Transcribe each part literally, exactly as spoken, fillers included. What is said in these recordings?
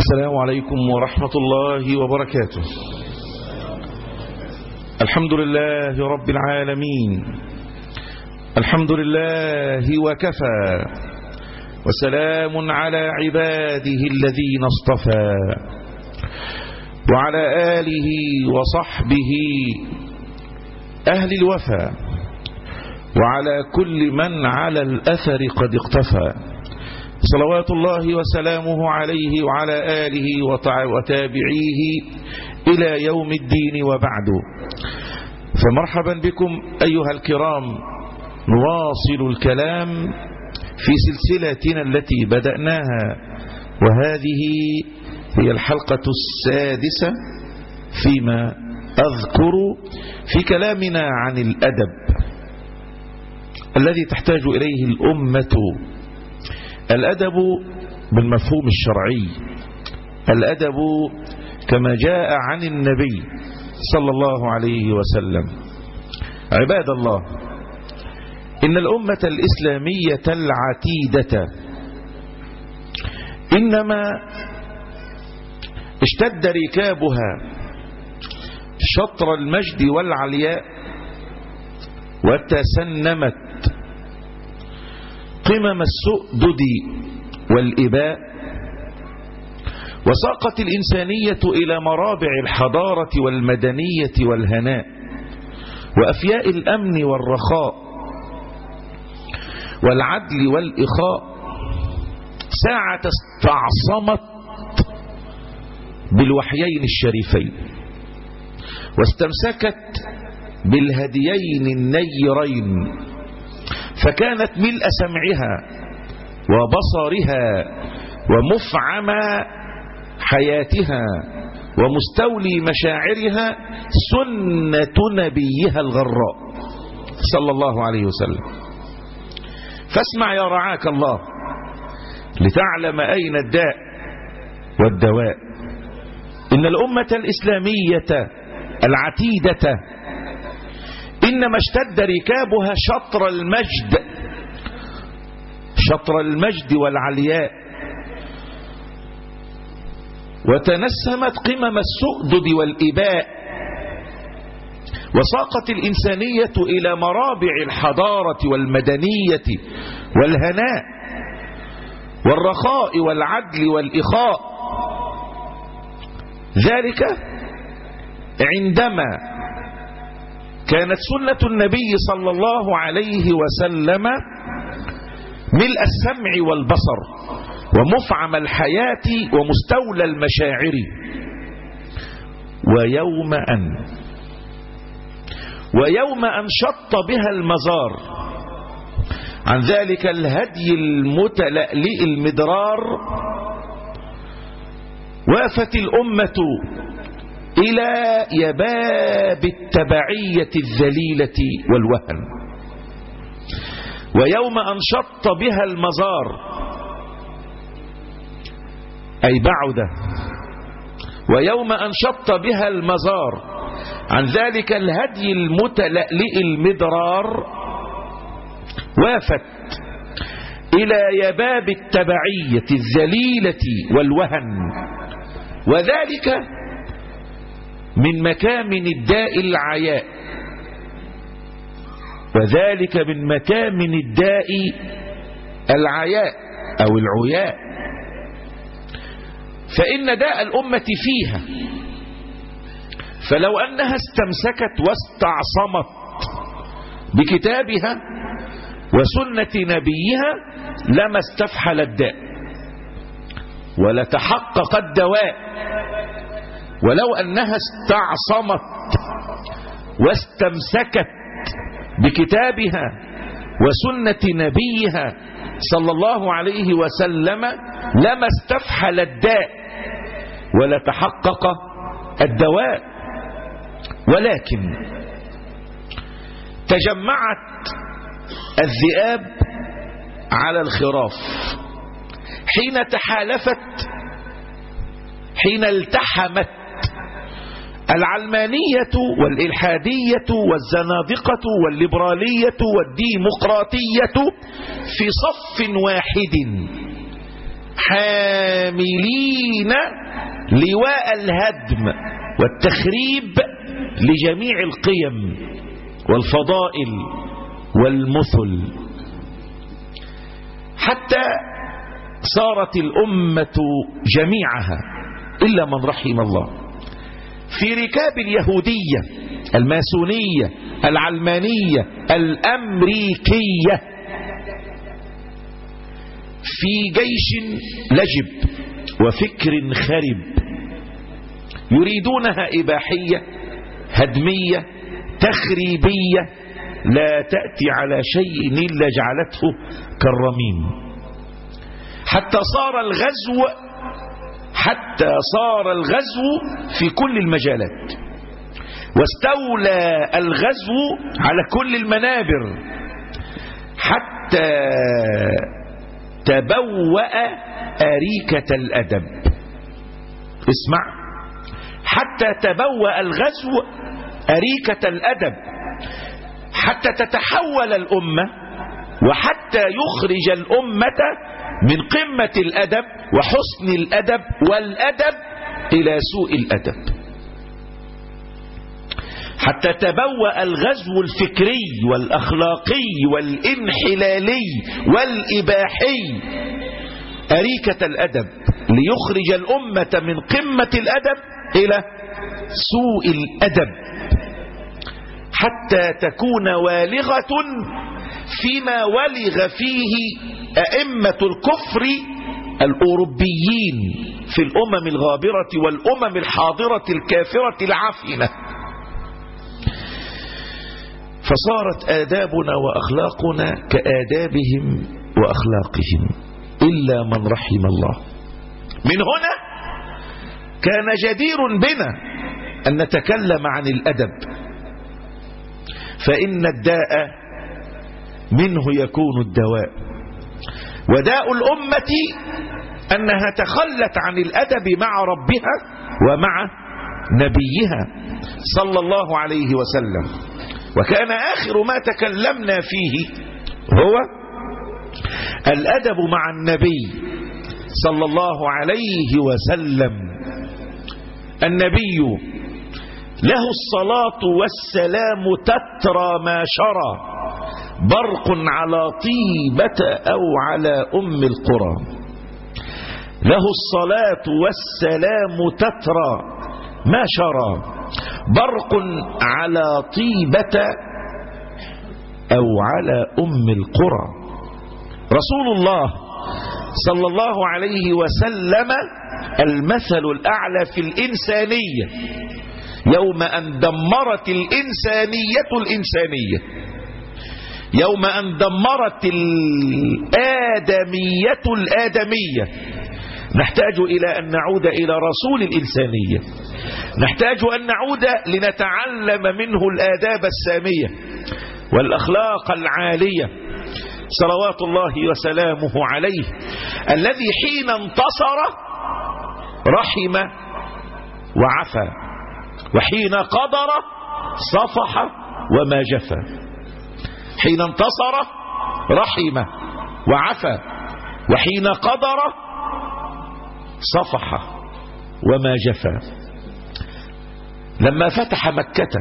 السلام عليكم ورحمة الله وبركاته. الحمد لله رب العالمين، الحمد لله وكفى، وسلام على عباده الذين اصطفى، وعلى آله وصحبه أهل الوفا، وعلى كل من على الأثر قد اقتفى، صلوات الله وسلامه عليه وعلى آله وتابعيه إلى يوم الدين وبعد. فمرحبا بكم أيها الكرام، نواصل الكلام في سلسلتنا التي بدأناها، وهذه هي الحلقة السادسة فيما أذكر في كلامنا عن الأدب الذي تحتاج إليه الأمة. الأدب بالمفهوم الشرعي، الأدب كما جاء عن النبي صلى الله عليه وسلم. عباد الله، إن الأمة الإسلامية العتيدة إنما اشتد ركابها شطر المجد والعلياء، وتسنمت قمم السؤدد والإباء، وساقت الإنسانية إلى مرابع الحضارة والمدنية والهناء وأفياء الأمن والرخاء والعدل والإخاء، ساعة استعصمت بالوحيين الشريفين، واستمسكت بالهديين النيرين، فكانت ملء سمعها وبصرها ومفعم حياتها ومستولي مشاعرها سنة نبيها الغراء صلى الله عليه وسلم. فاسمع يا رعاك الله لتعلم أين الداء والدواء. إن الأمة الإسلامية العتيدة إنما اشتد ركابها شطر المجد شطر المجد والعلياء، وتنسمت قمم السؤدد والإباء، وساقت الإنسانية إلى مرابع الحضارة والمدنية والهناء والرخاء والعدل والإخاء، ذلك عندما كانت سنة النبي صلى الله عليه وسلم ملء السمع والبصر ومفعم الحياة ومستولى المشاعر. ويوم أن ويوم أن شط بها المزار عن ذلك الهدي المتلألئ المدرار، وافت الأمة إلى يباب التبعية الذليلة والوهن. ويوم أن شط بها المزار أي بعد، ويوم أن شط بها المزار عن ذلك الهدي المتلألئ المدرار، وافت إلى يباب التبعية الذليلة والوهن، وذلك من مكامن الداء العياء، وذلك من مكامن الداء العياء أو العياء. فإن داء الأمة فيها، فلو أنها استمسكت واستعصمت بكتابها وسنة نبيها لما استفحل الداء ولتحقق الدواء. ولو أنها استعصمت واستمسكت بكتابها وسنة نبيها صلى الله عليه وسلم لما استفحل الداء ولتحقق الدواء. ولكن تجمعت الذئاب على الخراف حين تحالفت، حين التحمت العلمانية والإلحادية والزنادقة والليبرالية والديمقراطية في صف واحد، حاملين لواء الهدم والتخريب لجميع القيم والفضائل والمثل، حتى صارت الأمة جميعها إلا من رحم الله في ركاب اليهودية الماسونية العلمانية الأمريكية، في جيش لجب وفكر خرب يريدونها إباحية هدمية تخريبية لا تأتي على شيء إلا جعلته كالرميم، حتى صار الغزو حتى صار الغزو في كل المجالات، واستولى الغزو على كل المنابر، حتى تبوأ أريكة الأدب. اسمع، حتى تبوأ الغزو أريكة الأدب، حتى تتحول الأمة وحتى يخرج الأمة من قمة الأدب وحسن الأدب والأدب إلى سوء الأدب، حتى تبوأ الغزو الفكري والأخلاقي والانحلالي والإباحي أريكة الأدب ليخرج الأمة من قمة الأدب إلى سوء الأدب، حتى تكون والغة فيما ولغ فيه أئمة الكفر الأوروبيين في الأمم الغابرة والأمم الحاضرة الكافرة العفنة. فصارت آدابنا وأخلاقنا كآدابهم وأخلاقهم إلا من رحم الله. من هنا كان جدير بنا أن نتكلم عن الأدب، فإن الداء منه يكون الدواء، وداء الأمة أنها تخلت عن الأدب مع ربها ومع نبيها صلى الله عليه وسلم. وكان آخر ما تكلمنا فيه هو الأدب مع النبي صلى الله عليه وسلم. النبي له الصلاة والسلام تترى ما شرى، برق على طيبة أو على أم القرى. له الصلاة والسلام تترى ما شرى، برق على طيبة أو على أم القرى. رسول الله صلى الله عليه وسلم المثل الأعلى في الإنسانية، يوم أن دمرت الإنسانية الإنسانية، يوم أن دمرت الآدمية الآدمية، نحتاج إلى أن نعود إلى رسول الإنسانية، نحتاج أن نعود لنتعلم منه الآداب السامية والأخلاق العالية صلوات الله وسلامه عليه، الذي حين انتصر رحم وعفى، وحين قدر صفح وما جفى. حين انتصر رحم وعفى، وحين قدر صفح وما جفى. لما فتح مكة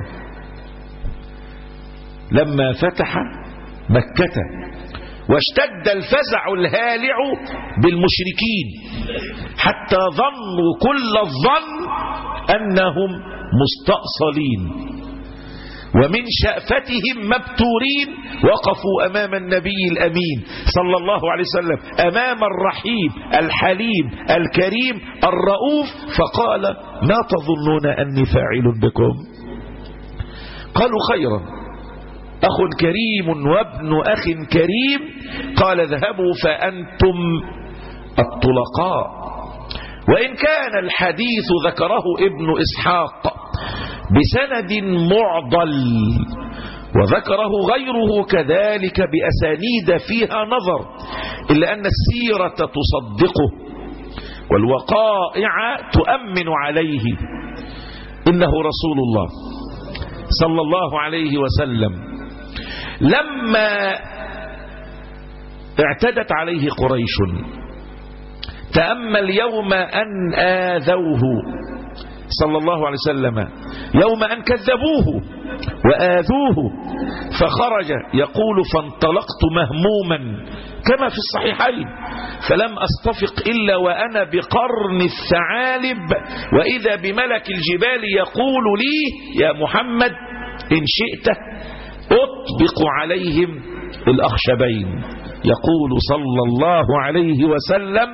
لما فتح مكة واشتد الفزع الهالع بالمشركين حتى ظنوا كل الظن أنهم مستأصلين، ومن شأفتهم مبتورين وقفوا أمام النبي الأمين صلى الله عليه وسلم، أمام الرحيم الحليم الكريم الرؤوف، فقال: ما تظنون أني فاعل بكم؟ قالوا: خيرا، أخ كريم وابن أخ كريم. قال: اذهبوا فأنتم الطلقاء. وإن كان الحديث ذكره ابن إسحاق بسند معضل، وذكره غيره كذلك بأسانيد فيها نظر، إلا أن السيرة تصدقه والوقائع تؤمن عليه. إنه رسول الله صلى الله عليه وسلم لما اعتدت عليه قريش تأمل يوم أن آذوه صلى الله عليه وسلم، يوم أن كذبوه وآذوه فخرج يقول فانطلقت مهموما كما في الصحيحين فلم أستفق إلا وأنا بقرن الثعالب، وإذا بملك الجبال يقول لي يا محمد إن شئت أطبق عليهم الأخشبين. يقول صلى الله عليه وسلم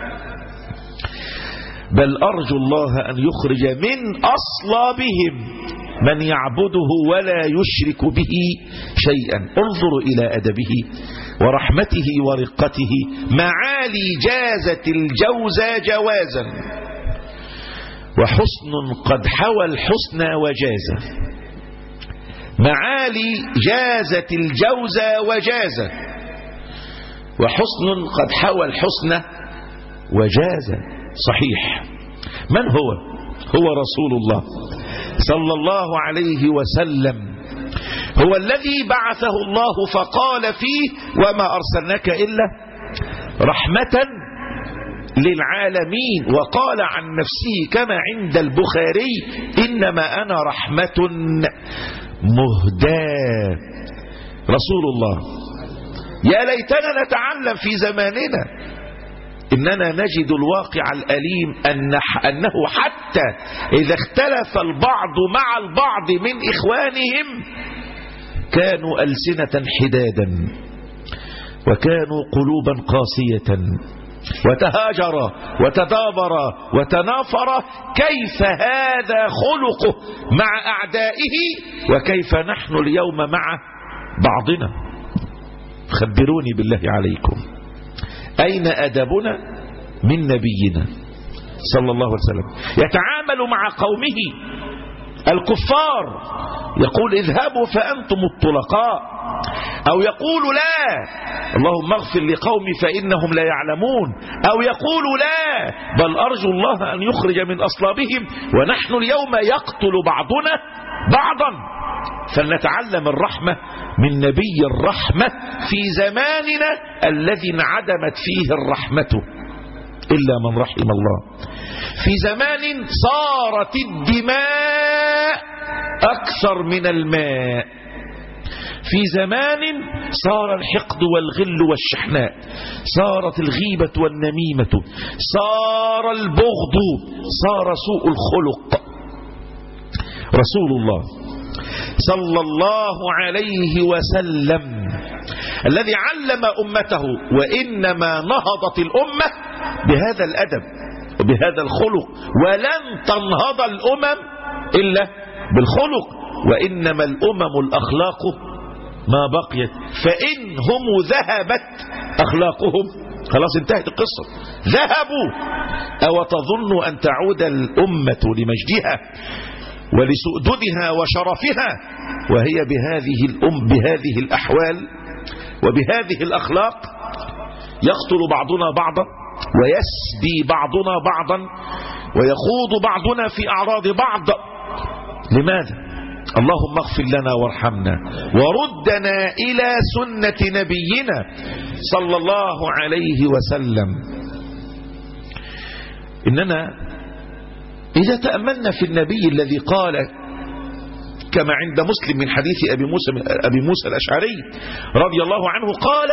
بل أرجو الله أن يخرج من أصلابهم من يعبده ولا يشرك به شيئا. انظروا إلى أدبه ورحمته ورقته. معالي جازت الجوزى جوازا وحسن قد حوى الحسنى وجازا. معالي جازت الجوزى وجازا وحسن قد حوى الحسنى وجازا. صحيح. من هو؟ هو رسول الله صلى الله عليه وسلم، هو الذي بعثه الله فقال فيه وما أرسلناك إلا رحمة للعالمين، وقال عن نفسه كما عند البخاري إنما أنا رحمة مهداة. رسول الله. يا ليتنا نتعلم في زماننا إننا نجد الواقع الأليم أن أنه حتى إذا اختلف البعض مع البعض من إخوانهم كانوا ألسنة حدادا وكانوا قلوبا قاسية وتهاجر وتدابر وتنافر. كيف هذا خلقه مع أعدائه وكيف نحن اليوم مع بعضنا؟ خبروني بالله عليكم أين أدبنا من نبينا صلى الله عليه وسلم؟ يتعامل مع قومه الكفار يقول اذهبوا فأنتم الطلقاء، أو يقول لا اللهم اغفر لقومي فإنهم لا يعلمون، أو يقول لا بل أرجو الله أن يخرج من أصلابهم، ونحن اليوم يقتل بعضنا بعضا. فلنتعلم الرحمة من نبي الرحمة في زماننا الذي انعدمت فيه الرحمة إلا من رحم الله، في زمان صارت الدماء أكثر من الماء، في زمان صار الحقد والغل والشحناء، صارت الغيبة والنميمة، صار البغض، صار سوء الخلق. رسول الله صلى الله عليه وسلم الذي علم أمته، وإنما نهضت الأمة بهذا الأدب وبهذا الخلق، ولن تنهض الأمم إلا بالخلق، وإنما الأمم الأخلاق ما بقيت، فإن هم ذهبت أخلاقهم خلاص انتهت القصة، ذهبوا. أو تظن أن تعود الأمة لمجدها ولسؤددها وشرفها وهي بهذه الأم بهذه الأحوال وبهذه الأخلاق؟ يقتل بعضنا بعضا ويسبي بعضنا بعضا ويخوض بعضنا في أعراض بعض. لماذا؟ اللهم اغفر لنا وارحمنا وردنا إلى سنة نبينا صلى الله عليه وسلم. إننا إذا تأملنا في النبي الذي قال كما عند مسلم من حديث أبي موسى, أبي موسى الأشعري رضي الله عنه قال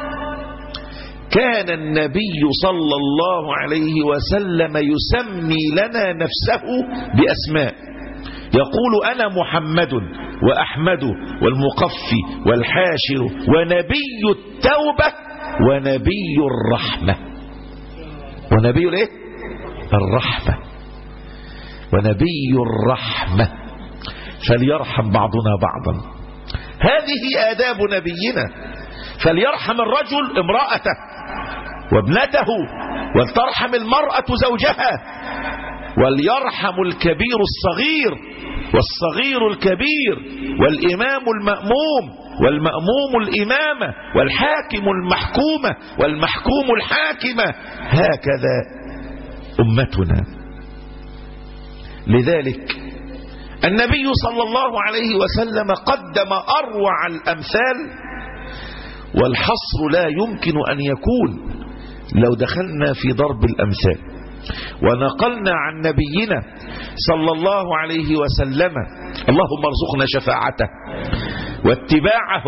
كان النبي صلى الله عليه وسلم يسمي لنا نفسه بأسماء، يقول أنا محمد وأحمد والمقفي والحاشر ونبي التوبة ونبي الرحمة. ونبي الايه؟ الرحمة. ونبي الرحمة. فليرحم بعضنا بعضا. هذه آداب نبينا. فليرحم الرجل امرأته وابنته، ولترحم المرأة زوجها، وليرحم الكبير الصغير والصغير الكبير، والإمام المأموم والمأموم الإمامة، والحاكم المحكومة والمحكوم الحاكمة. هكذا أمتنا. لذلك النبي صلى الله عليه وسلم قدم أروع الأمثال، والحصر لا يمكن أن يكون لو دخلنا في ضرب الأمثال ونقلنا عن نبينا صلى الله عليه وسلم، اللهم ارزقنا شفاعته واتباعه.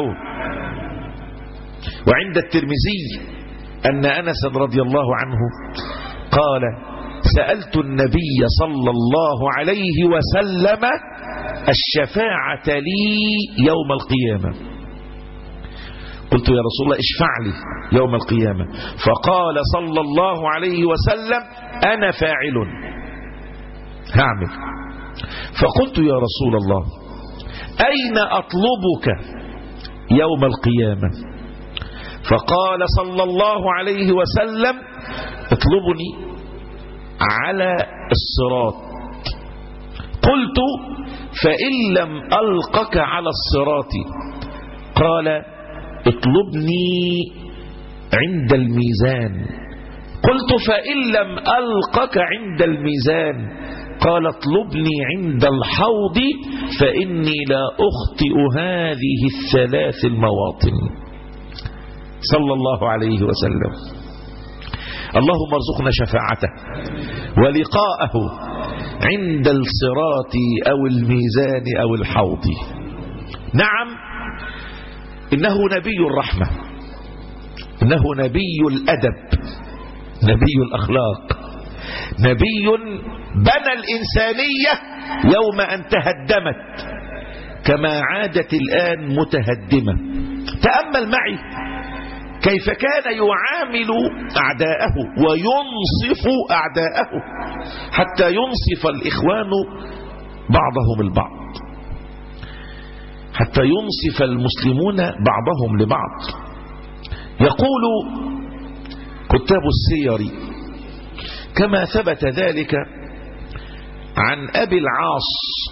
وعند الترمذي أن أنس رضي الله عنه قال: سألت النبي صلى الله عليه وسلم الشفاعة لي يوم القيامة، قلت يا رسول الله اشفع لي يوم القيامة، فقال صلى الله عليه وسلم: أنا فاعل، هعمل. فقلت يا رسول الله أين أطلبك يوم القيامة؟ فقال صلى الله عليه وسلم: اطلبني على الصراط. قلت: فإن لم ألقك على الصراط؟ قال: اطلبني عند الميزان. قلت: فإن لم ألقك عند الميزان؟ قال: اطلبني عند الحوض فإني لا أخطئ هذه الثلاث المواطن. صلى الله عليه وسلم. اللهم ارزقنا شفاعته ولقاءه عند الصراط أو الميزان أو الحوض. نعم، إنه نبي الرحمة، إنه نبي الأدب، نبي الأخلاق، نبي بنى الإنسانية يوم أن تهدمت كما عادت الآن متهدمة. تأمل معي كيف كان يعامل أعداءه وينصف أعداءه حتى ينصف الإخوان بعضهم البعض، حتى ينصف المسلمون بعضهم لبعض. يقول كتاب السير كما ثبت ذلك عن أبي العاص،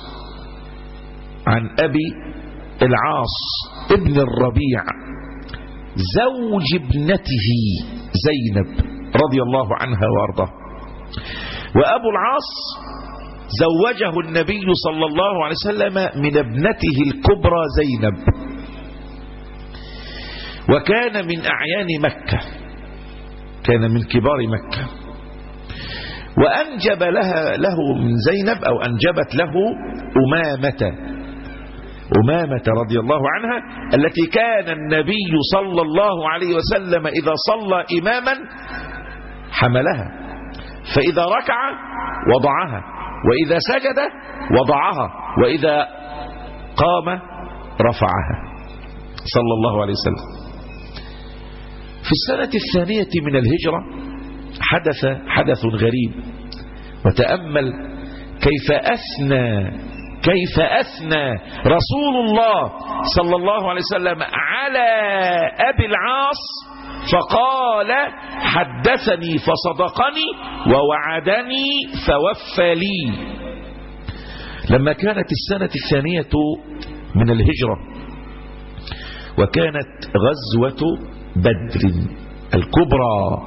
عن أبي العاص ابن الربيع زوج ابنته زينب رضي الله عنها وارضاه. وأبو العاص زوجه النبي صلى الله عليه وسلم من ابنته الكبرى زينب، وكان من أعيان مكة، كان من كبار مكة، وأنجب لها له من زينب أو أنجبت له أمامة، أمامة رضي الله عنها التي كان النبي صلى الله عليه وسلم إذا صلى إماما حملها، فإذا ركع وضعها، وإذا سجد وضعها، وإذا قام رفعها صلى الله عليه وسلم. في السنة الثانية من الهجرة حدث حدث غريب، وتأمل كيف أثنى كيف أثنى رسول الله صلى الله عليه وسلم على أبي العاص، فقال: حدثني فصدقني ووعدني فوفى لي. لما كانت السنة الثانية من الهجرة وكانت غزوة بدر الكبرى،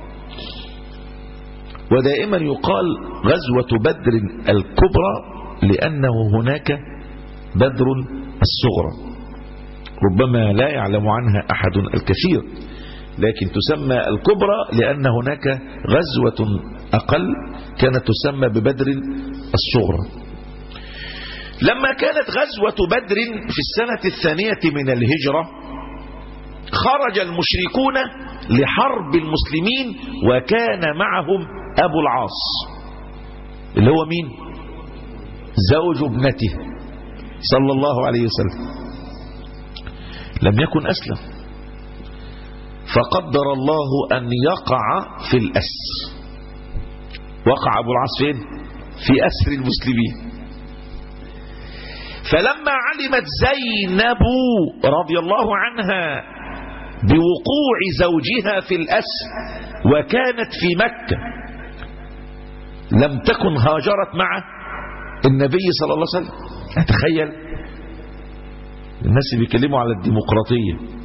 ودائما يقال غزوة بدر الكبرى لأنه هناك بدر الصغرى، ربما لا يعلم عنها أحد الكثير، لكن تسمى الكبرى لأن هناك غزوة أقل كانت تسمى ببدر الصغرى. لما كانت غزوة بدر في السنة الثانية من الهجرة خرج المشركون لحرب المسلمين، وكان معهم أبو العاص اللي هو مين؟ زوج ابنته صلى الله عليه وسلم. لم يكن أسلم، فقدر الله أن يقع في الأسر. وقع أبو العاص فين؟ في أسر المسلمين. فلما علمت زينب رضي الله عنها بوقوع زوجها في الأسر وكانت في مكة، لم تكن هاجرت مع النبي صلى الله عليه وسلم. أتخيل الناس بيكلموا على الديمقراطية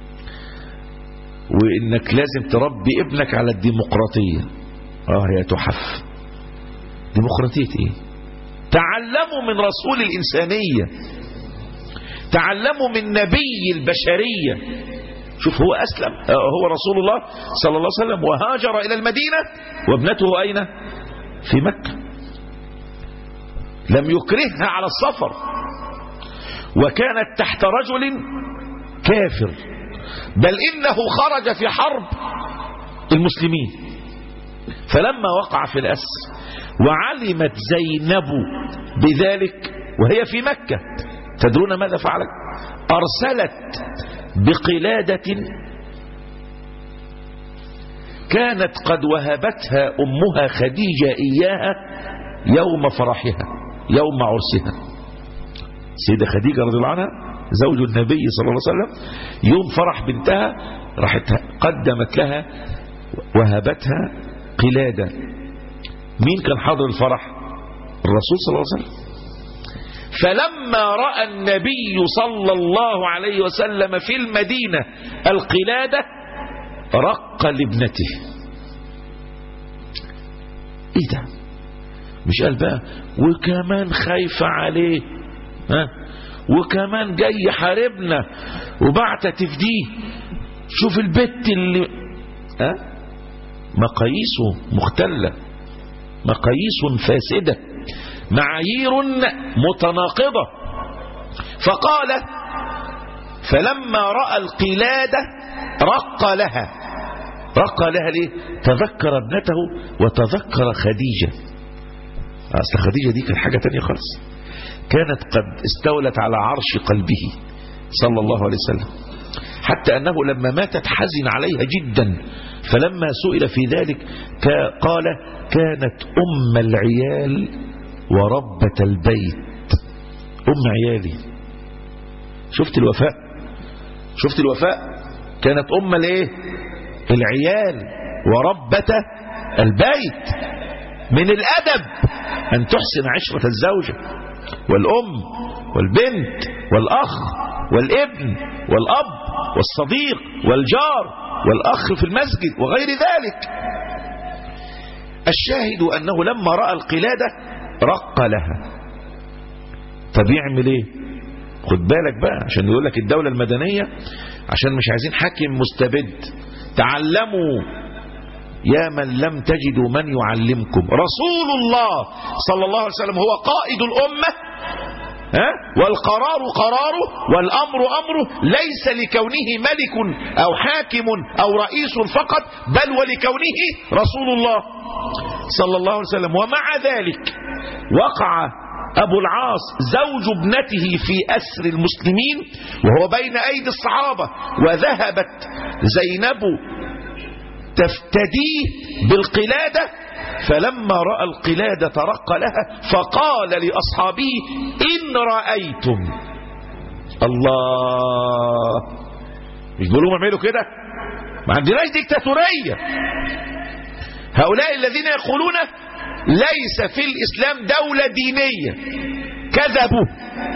وإنك لازم تربي ابنك على الديمقراطية. آه يا تحف، ديمقراطية إيه؟ تعلموا من رسول الإنسانية، تعلموا من نبي البشرية. شوف هو أسلم، هو رسول الله صلى الله عليه وسلم وهاجر إلى المدينة وابنته أين؟ في مكة. لم يكرهها على السفر، وكانت تحت رجل كافر، بل إنه خرج في حرب المسلمين. فلما وقع في الأس وعلمت زينب بذلك وهي في مكة، تدرون ماذا فعلت؟ أرسلت بقلادة كانت قد وهبتها أمها خديجة إياها يوم فرحها، يوم عرسها. سيدة خديجة رضي الله عنها زوج النبي صلى الله عليه وسلم، يوم فرح بنتها راحت قدمت لها وهبتها قلادة. مين كان حاضر الفرح؟ الرسول صلى الله عليه وسلم. فلما رأى النبي صلى الله عليه وسلم في المدينة القلادة رق لابنته. ايه ده؟ مش قال بقى وكمان خايفة عليه، ها، وكمان جاي يحاربنا وبعت تفديه، شوف البت اللي ها، مقاييسه مختلة، مقاييس فاسدة، معايير متناقضة. فقال فلما رأى القلادة رق لها. رق لها ليه؟ تذكر ابنته وتذكر خديجة. أصل خديجة دي كانت حاجة تانية خالص، كانت قد استولت على عرش قلبه صلى الله عليه وسلم، حتى أنه لما ماتت حزن عليها جدا. فلما سئل في ذلك قال كانت أم العيال وربة البيت. أم عيالي. شفت الوفاء؟ شفت الوفاء؟ كانت أم الايه؟ العيال وربة البيت. من الأدب أن تحسن عشرة الزوجة والأم والبنت والأخ والابن والأب والصديق والجار والأخ في المسجد وغير ذلك. الشاهد أنه لما رأى القلادة رق لها. طب يعمل ايه؟ خد بالك بقى، عشان يقول لك الدولة المدنية عشان مش عايزين حاكم مستبد. تعلموا يا من لم تجدوا من يعلمكم. رسول الله صلى الله عليه وسلم هو قائد الأمة، ها؟ والقرار قراره والأمر أمره، ليس لكونه ملك أو حاكم أو رئيس فقط، بل ولكونه رسول الله صلى الله عليه وسلم. ومع ذلك وقع أبو العاص زوج ابنته في أسر المسلمين وهو بين أيدي الصحابة، وذهبت زينب تفتديه بالقلادة. فلما رأى القلادة رق لها فقال لأصحابه إن رأيتم. الله، مش بيقولوا اعملوا كده؟ ما عندناش ديكتاتورية. هؤلاء الذين يقولون ليس في الإسلام دولة دينية كذبوا.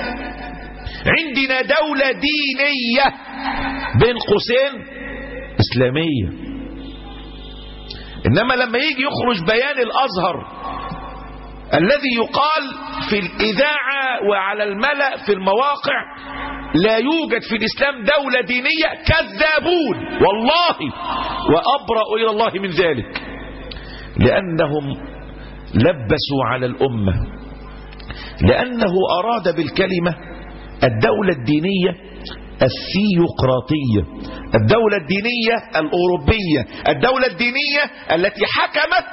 عندنا دولة دينية بين قوسين إسلامية. إنما لما يجي يخرج بيان الأزهر الذي يقال في الإذاعة وعلى الملأ في المواقع لا يوجد في الإسلام دولة دينية، كذابون والله، وأبرأ إلى الله من ذلك، لأنهم لبسوا على الأمة، لأنه أراد بالكلمة الدولة الدينية الثيوقراطية، الدولة الدينية الأوروبية، الدولة الدينية التي حكمت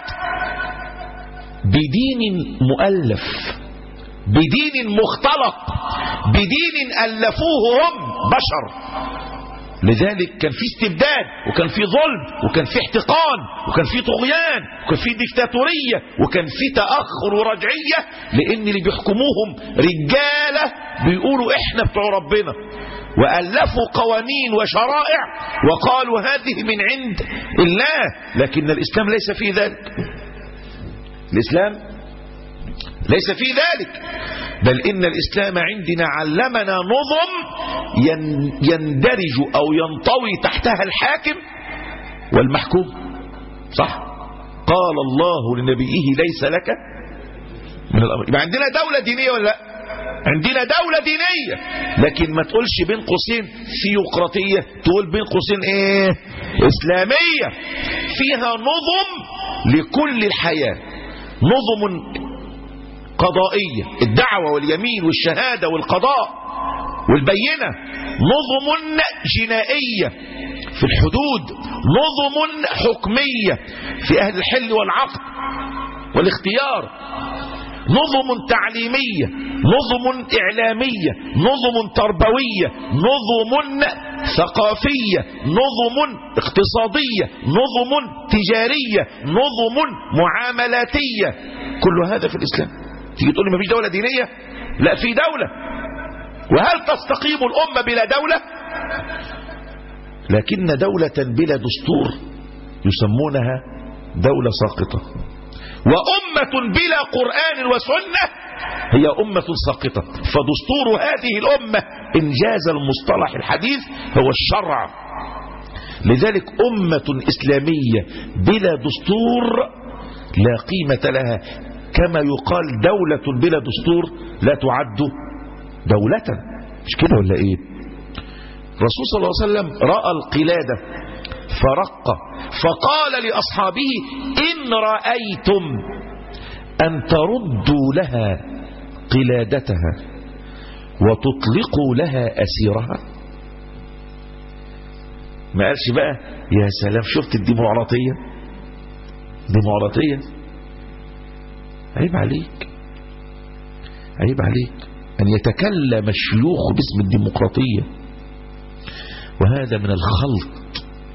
بدين مؤلف، بدين مختلط، بدين ألفوه هم بشر. لذلك كان في استبداد، وكان في ظلم، وكان في احتقان، وكان في طغيان، وكان في ديكتاتورية، وكان في تأخر ورجعية، لأن اللي بيحكموهم رجالة بيقولوا احنا بتوع ربنا، وألفوا قوانين وشرائع وقالوا هذه من عند الله. لكن الإسلام ليس فيه ذلك، الإسلام ليس فيه ذلك، بل إن الإسلام عندنا علمنا نظم يندرج أو ينطوي تحتها الحاكم والمحكوم. صح؟ قال الله لنبيه ليس لك من الأمر. يبقى عندنا دولة دينية ولا لا؟ عندنا دولة دينية، لكن ما تقولش بين قوسين ثيوقراطية، تقول بين قوسين ايه؟ اسلامية، فيها نظم لكل الحياة، نظم قضائية، الدعوة واليمين والشهادة والقضاء والبينة، نظم جنائية في الحدود، نظم حكمية في أهل الحل والعقد والاختيار، نظم تعليمية، نظم إعلامية، نظم تربوية، نظم ثقافية، نظم اقتصادية، نظم تجارية، نظم معاملاتية، كل هذا في الإسلام. تيجي تقول لي ما فيش دولة دينية؟ لا، في دولة. وهل تستقيم الأمة بلا دولة؟ لكن دولة بلا دستور يسمونها دولة ساقطة، وأمة بلا قرآن وسنة هي أمة ساقطة. فدستور هذه الأمة إنجاز المصطلح الحديث هو الشرع. لذلك أمة إسلامية بلا دستور لا قيمة لها، كما يقال دولة بلا دستور لا تعد دولة. مش كده ولا إيه؟ الرسول صلى الله عليه وسلم رأى القلادة فرق فقال لأصحابه: إن رأيتم أن تردوا لها قلادتها وتطلقوا لها أسيرها. ما قالش بقى يا سلام شفت الديمقراطية، ديمقراطية. عيب عليك، عيب عليك أن يتكلم الشيوخ باسم الديمقراطية، وهذا من الخلط.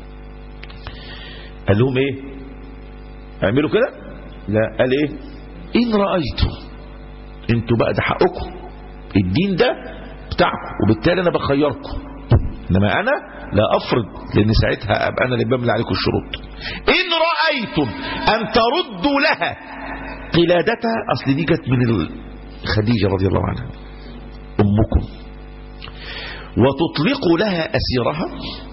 قال لهم ايه؟ اعملوا كده؟ لا، قال ايه؟ ان رأيتم، انتوا بقى ده حقكم، الدين ده بتاعكم، وبالتالي انا بخيركم، انما انا لا افرض، لان ساعتها ابقى انا اللي بملي عليكم الشروط. ان رأيتم ان تردوا لها قلادتها، اصل دي جت من خديجة رضي الله عنها امكم، وتطلقوا لها أسيرها،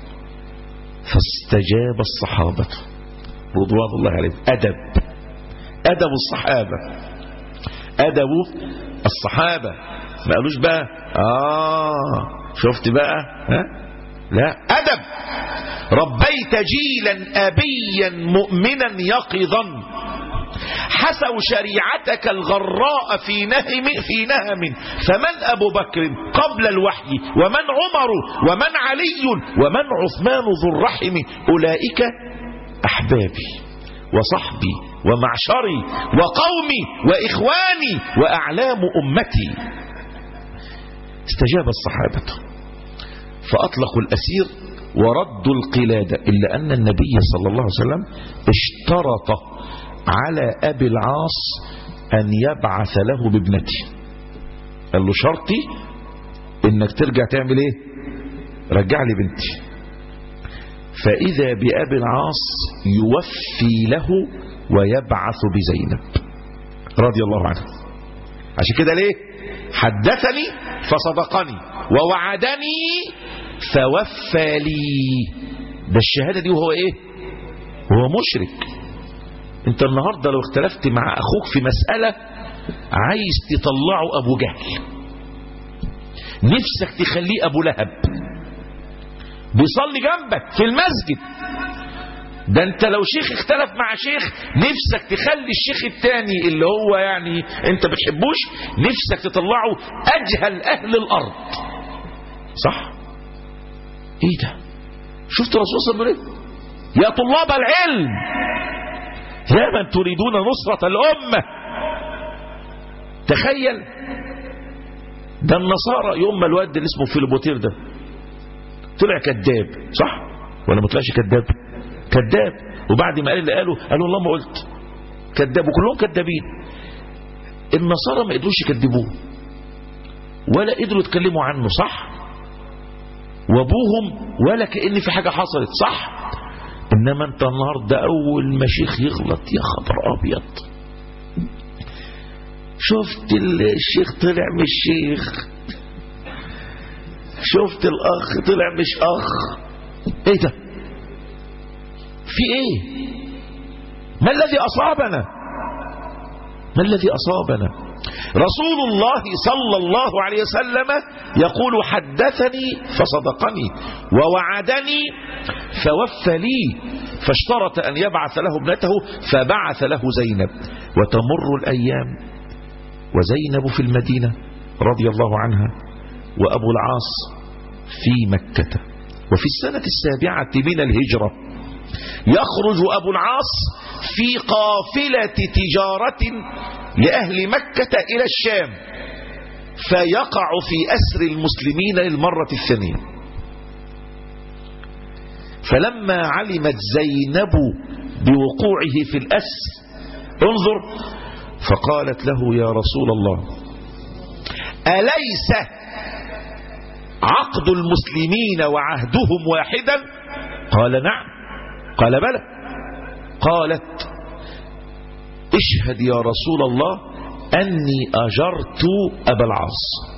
فاستجاب الصحابة رضوان الله عليهم. أدب أدب الصحابة، أدب الصحابة. ما قالوش بقى آه شفت بقى، ها؟ لا، أدب. ربيت جيلا أبيا مؤمنا يقظا، حسوا شريعتك الغراء في نهم في نهم، فمن أبو بكر قبل الوحي، ومن عمر، ومن علي، ومن عثمان ذو الرحم، أولئك أحبابي وصحبي ومعشري وقومي وإخواني وأعلام أمتي. استجاب الصحابة فأطلقوا الأسير وردوا القلادة، إلا أن النبي صلى الله عليه وسلم اشترط على أبي العاص أن يبعث له بابنته. قال له شرطي إنك ترجع تعمل إيه؟ رجع لي بنتي. فإذا بأبي العاص يوفي له ويبعث بزينب رضي الله عنها. عشان كده ليه؟ حدثني فصدقني ووعدني فوفى لي. ده الشهادة دي وهو إيه؟ وهو مشرك. انت النهاردة لو اختلفت مع اخوك في مسألة عايز تطلعه ابو جهل، نفسك تخليه ابو لهب، بيصلي جنبك في المسجد. ده انت لو شيخ اختلف مع شيخ نفسك تخلي الشيخ التاني اللي هو يعني انت بتحبوش نفسك تطلعه اجهل اهل الارض. صح؟ ايه ده؟ شفت الرسول صلى الله عليه وسلم يا طلاب العلم يا من تريدون نصرة الأمة. تخيل ده النصارى يوم ما الواد اللي اسمه فيلبوتير ده طلع كذاب، صح ولا ما طلعش كذاب؟ كذاب. وبعد ما قال اللي قالوا قالوا الله ما قلت كذاب، وكلهم كذابين. النصارى ما قدروش يكذبوه ولا قدروا يتكلموا عنه، صح؟ وابوهم ولا كأن في حاجة حصلت، صح؟ إنما أنت النهاردة أول ما شيخ يغلط يا خبر أبيض، شفت الشيخ طلع مش شيخ، شفت الأخ طلع مش أخ. إيه ده؟ في إيه؟ ما الذي أصابنا؟ ما الذي أصابنا؟ رسول الله صلى الله عليه وسلم يقول حدثني فصدقني ووعدني فوفى لي، فاشترط أن يبعث له ابنته فبعث له زينب. وتمر الأيام وزينب في المدينة رضي الله عنها وأبو العاص في مكة. وفي السنة السابعة من الهجرة يخرج أبو العاص في قافلة تجارة لأهل مكة إلى الشام، فيقع في أسر المسلمين للمرة الثانية. فلما علمت زينب بوقوعه في الأسر انظر، فقالت له يا رسول الله أليس عقد المسلمين وعهدهم واحدا؟ قال نعم. قال بلى. قالت اشهد يا رسول الله أني أجرت أبا العاص.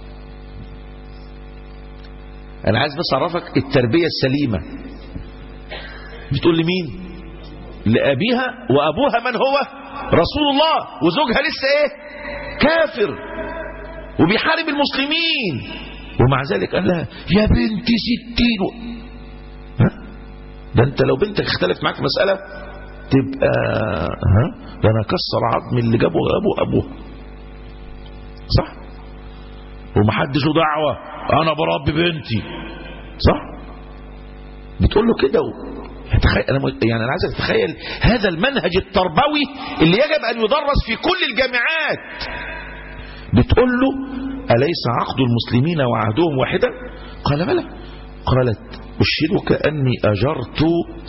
أنا عايز بس أعرفك التربية السليمة. بتقول لمين؟ لأبيها، وأبوها من هو؟ رسول الله، وزوجها لسه إيه؟ كافر وبيحارب المسلمين، ومع ذلك قال لها يا بنتي ستين. ها؟ ده انت لو بنتك اختلف معاك مسألة تبقى ها ده انا كسر عظم اللي جابه ابو ابوه، صح؟ ومحدش له دعوة انا بربي بنتي، صح؟ بتقول له كده. انا يعني انا عايزك تتخيل هذا المنهج التربوي اللي يجب ان يدرس في كل الجامعات. بتقول له أليس عقد المسلمين وعهدهم واحدا؟ قال بلى. قالت أشهدك أني أجرت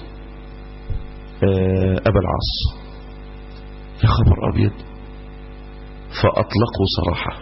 أبا العاص. يا خبر أبيض. فأطلقوا سراحه.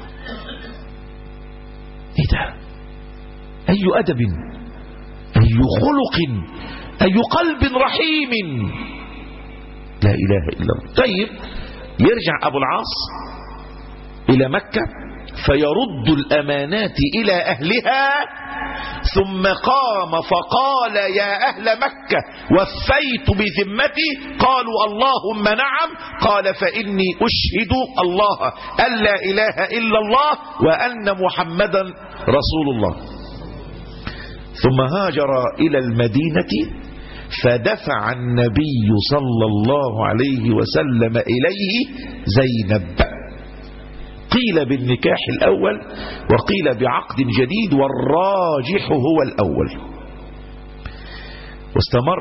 إيه ده؟ أي أدب، أي خلق، أي قلب رحيم، لا إله إلا الله. طيب يرجع أبو العاص إلى مكة فيرد الأمانات إلى أهلها، ثم قام فقال يا أهل مكة وفيت بذمتي؟ قالوا اللهم نعم. قال فإني أشهد الله أن لا إله إلا الله وأن محمدا رسول الله. ثم هاجر إلى المدينة فدفع النبي صلى الله عليه وسلم إليه زينب، قيل بالنكاح الأول وقيل بعقد جديد، والراجح هو الأول. واستمر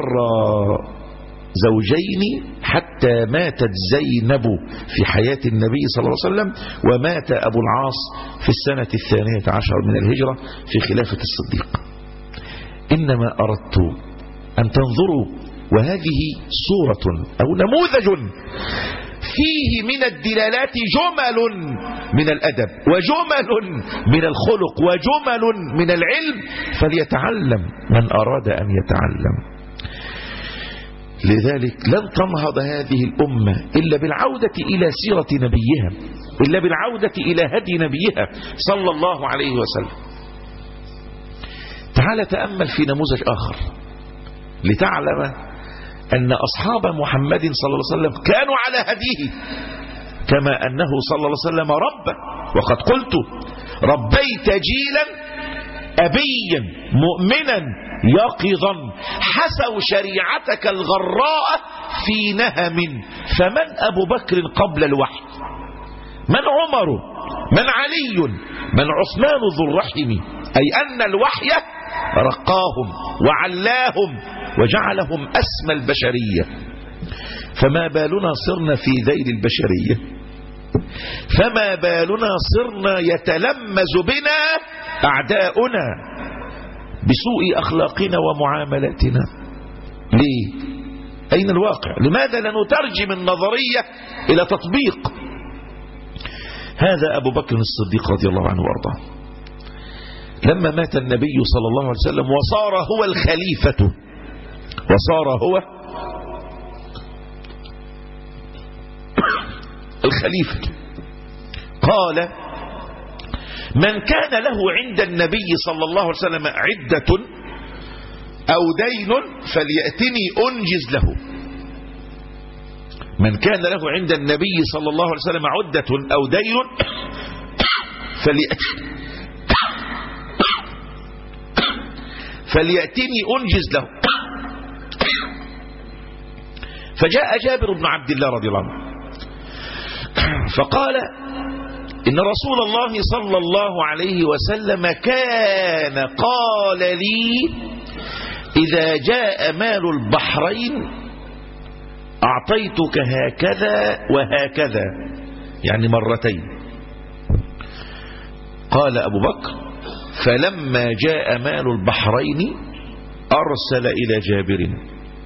زوجين حتى ماتت زينب في حياة النبي صلى الله عليه وسلم، ومات أبو العاص في السنة الثانية عشر من الهجرة في خلافة الصديق. إنما أردت أن تنظروا، وهذه صورة أو نموذج فيه من الدلالات جمل من الأدب وجمل من الخلق وجمل من العلم، فليتعلم من أراد أن يتعلم. لذلك لن تنهض هذه الأمة إلا بالعودة إلى سيرة نبيها، إلا بالعودة إلى هدي نبيها صلى الله عليه وسلم. تعال تأمل في نموذج آخر لتعلم أن أصحاب محمد صلى الله عليه وسلم كانوا على هديه، كما أنه صلى الله عليه وسلم رب. وقد قلت ربيت جيلا أبيا مؤمنا يقظا حسوا شريعتك الغراء في نهم. فمن أبو بكر قبل الوحي؟ من عمر؟ من علي؟ من عثمان ذو الرحم؟ أي أن الوحي رقاهم وعلاهم وجعلهم أسمى البشرية. فما بالنا صرنا في ذيل البشرية؟ فما بالنا صرنا يتلمز بنا أعداؤنا بسوء أخلاقنا ومعاملاتنا؟ ليه؟ أين الواقع؟ لماذا لا نترجم النظرية إلى تطبيق؟ هذا أبو بكر الصديق رضي الله عنه وارضاه، لما مات النبي صلى الله عليه وسلم وصار هو الخليفة، وصار هو الخليفة، قال من كان له عند النبي صلى الله عليه وسلم عدة أو دين فليأتني أنجز له. من كان له عند النبي صلى الله عليه وسلم عدة أو دين فليأتي فليأتني أنجز له. فجاء جابر بن عبد الله رضي الله عنه فقال إن رسول الله صلى الله عليه وسلم كان قال لي إذا جاء مال البحرين أعطيتك هكذا وهكذا، يعني مرتين. قال أبو بكر فلما جاء مال البحرين أرسل إلى جابر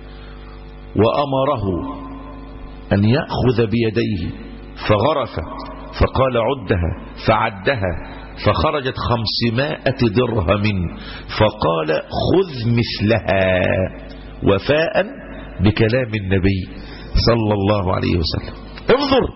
وأمره أن يأخذ بيديه فغرف فقال عدها فعدها فخرجت خمسمائة درهم فقال خذ مثلها وفاء بكلام النبي صلى الله عليه وسلم. انظر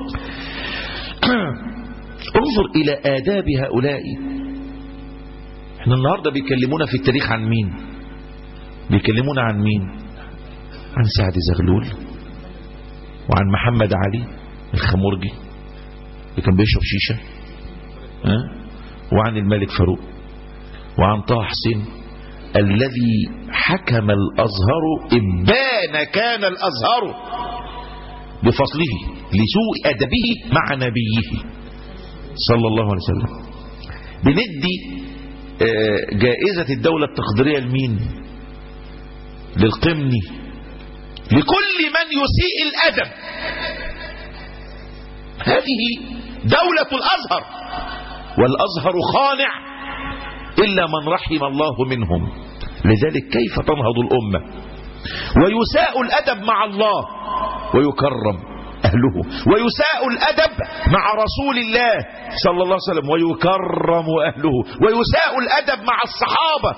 انظر إلى آداب هؤلاء. احنا النهاردة بيكلمونا في التاريخ عن مين؟ بيكلمونا عن مين؟ عن سعد زغلول وعن محمد علي الخمرجي اللي كان بيشرب شيشة، أه؟ وعن الملك فاروق وعن طه حسين الذي حكم الأزهر إبان كان الأزهر بفصله لسوء أدبه مع نبيه صلى الله عليه وسلم. بندي جائزة الدولة التقديرية لمين؟ للقمني، لكل من يسيء الأدب. هذه دولة الأزهر، والأزهر خانع إلا من رحم الله منهم. لذلك كيف تنهض الأمة ويساء الأدب مع الله ويكرم أهله، ويساء الأدب مع رسول الله صلى الله عليه وسلم ويكرم أهله، ويساء الأدب مع الصحابة،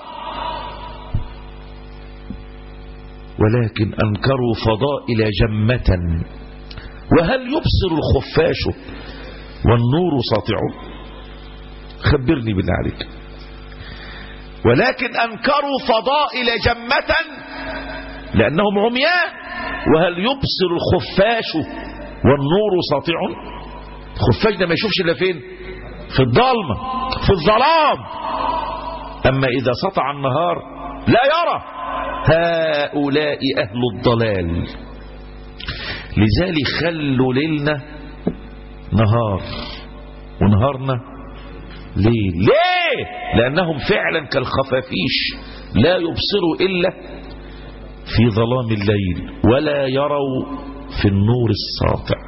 ولكن أنكروا فضائل جمة. وهل يبصر الخفاش والنور ساطع؟ خبرني بالله عليك. ولكن أنكروا فضائل جمة لأنهم عمياء. وهل يبصر الخفاش والنور ساطع؟ الخفاش ده ما يشوفش إلا فين؟ في الضلمة، في الظلام. أما إذا سطع النهار لا يرى. هؤلاء أهل الضلال. لذلك خلوا ليلنا نهار ونهارنا ليل. ليه؟ لأنهم فعلا كالخفافيش لا يبصروا إلا في ظلام الليل ولا يروا في النور الساطع.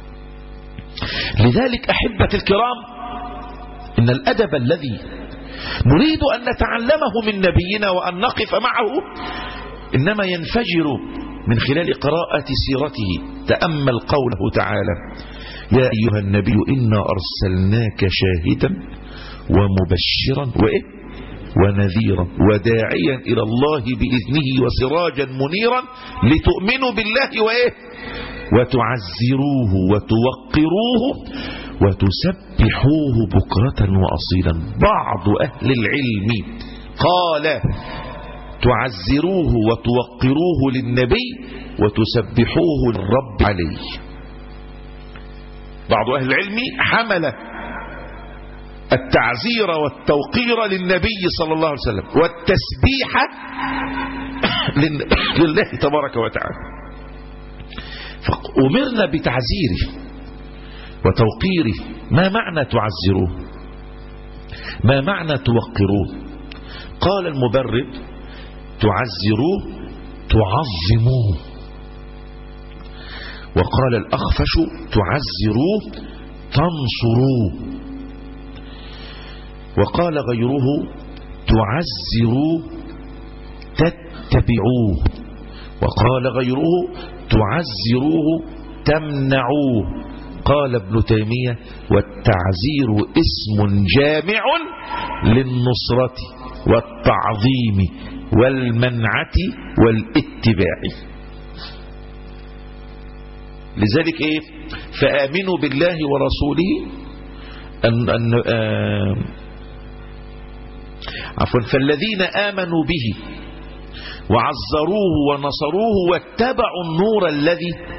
لذلك أحبة الكرام، إن الأدب الذي نريد أن نتعلمه من نبينا وأن نقف معه إنما ينفجر من خلال قراءة سيرته. تأمل قوله تعالى: يا أيها النبي إنا أرسلناك شاهدا ومبشرا وإيه ونذيرا وداعيا إلى الله بإذنه وسراجا منيرا لتؤمنوا بالله وإيه وتعزروه وتوقروه وتسبحوه بكرة وأصيلا. بعض أهل العلم قال تعزروه وتوقروه للنبي وتسبحوه للرب عليه. بعض أهل العلم حمل التعزير والتوقير للنبي صلى الله عليه وسلم والتسبيح لله تبارك وتعالى. فأمرنا بتعزيره وتوقيره. ما معنى تعزروه؟ ما معنى توقروه؟ قال المبرد: تعزروه تعظموه. وقال الأخفش: تعزروه تنصروه. وقال غيره: تعزروه تتبعوه. وقال غيره: تعزروه تمنعوه. قال ابن تيمية: والتعزير اسم جامع للنصرة والتعظيم والمنعة والاتباع. لذلك ايه؟ فآمنوا بالله ورسوله أن أن آه عفوا فالذين آمنوا به وعزروه ونصروه واتبعوا النور الذي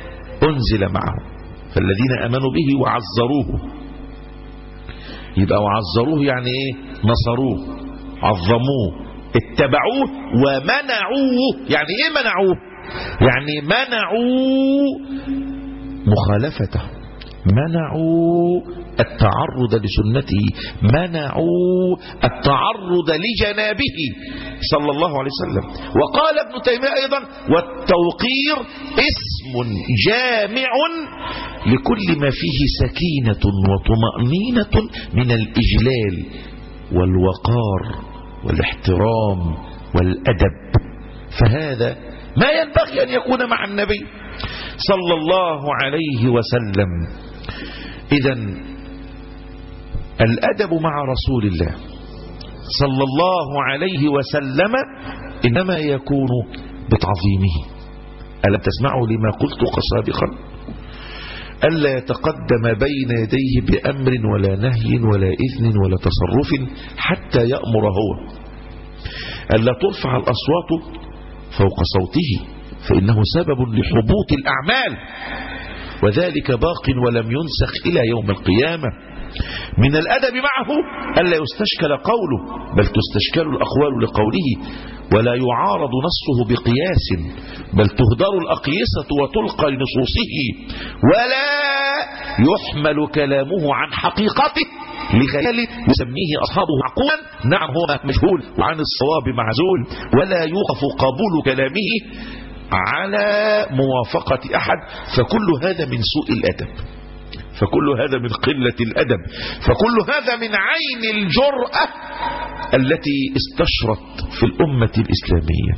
أنزل معه، فالذين آمنوا به وعزروه. يبقى وعزروه يعني إيه؟ نصروه، عظموه، اتبعوه، ومنعوه. يعني إيه منعوه؟ يعني منعوا مخالفته، منعوا التعرض لسنته، منعوا التعرض لجنابه صلى الله عليه وسلم. وقال ابن تيمية أيضا: والتوقير اسم جامع لكل ما فيه سكينة وطمأنينة من الإجلال والوقار والاحترام والأدب، فهذا ما ينبغي أن يكون مع النبي صلى الله عليه وسلم. إذن الأدب مع رسول الله صلى الله عليه وسلم إنما يكون بتعظيمه. ألم تسمعوا لما قلت سابقا؟ ألا يتقدم بين يديه بأمر ولا نهي ولا إذن ولا تصرف حتى يأمر هو. ألا ترفع الأصوات فوق صوته فإنه سبب لحبوط الأعمال، وذلك باق ولم ينسخ إلى يوم القيامة. من الأدب معه ألا يستشكل قوله، بل تستشكل الأقوال لقوله، ولا يعارض نصه بقياس، بل تهدر الأقيسة وتلقى لنصوصه، ولا يحمل كلامه عن حقيقته لخيال يسميه أصحابه معقولا، نعم هو مجهول وعن الصواب معزول، ولا يوقف قبول كلامه على موافقة أحد، فكل هذا من سوء الأدب، فكل هذا من قلة الأدب، فكل هذا من عين الجرأة التي استشرت في الأمة الإسلامية.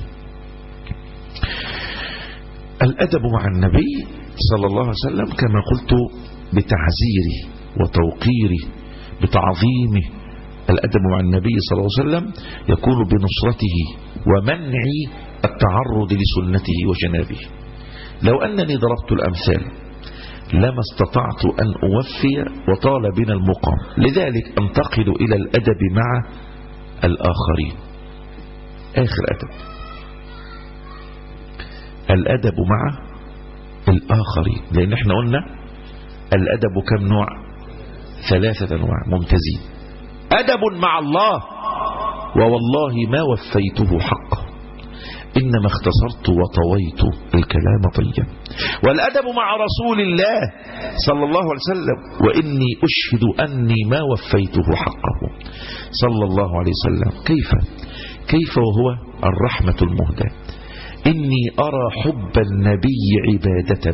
الأدب مع النبي صلى الله عليه وسلم كما قلت بتعزيره وتوقيره بتعظيمه. الأدب مع النبي صلى الله عليه وسلم يكون بنصرته ومنع التعرض لسنته وجنابه. لو أنني ضربت الأمثال لما استطعت أن أوفي وطال بنا المقام، لذلك أنتقل إلى الأدب مع الآخرين. آخر أدب الأدب مع الآخرين، لأن احنا قلنا الأدب كم نوع؟ ثلاثة أنواع ممتازين. أدب مع الله، ووالله ما وفيته حقه، إنما اختصرت وطويت الكلام طيا. والأدب مع رسول الله صلى الله عليه وسلم، وإني أشهد أني ما وفيته حقه صلى الله عليه وسلم. كيف كيف وهو الرحمة المهداة. إني أرى حب النبي عبادة،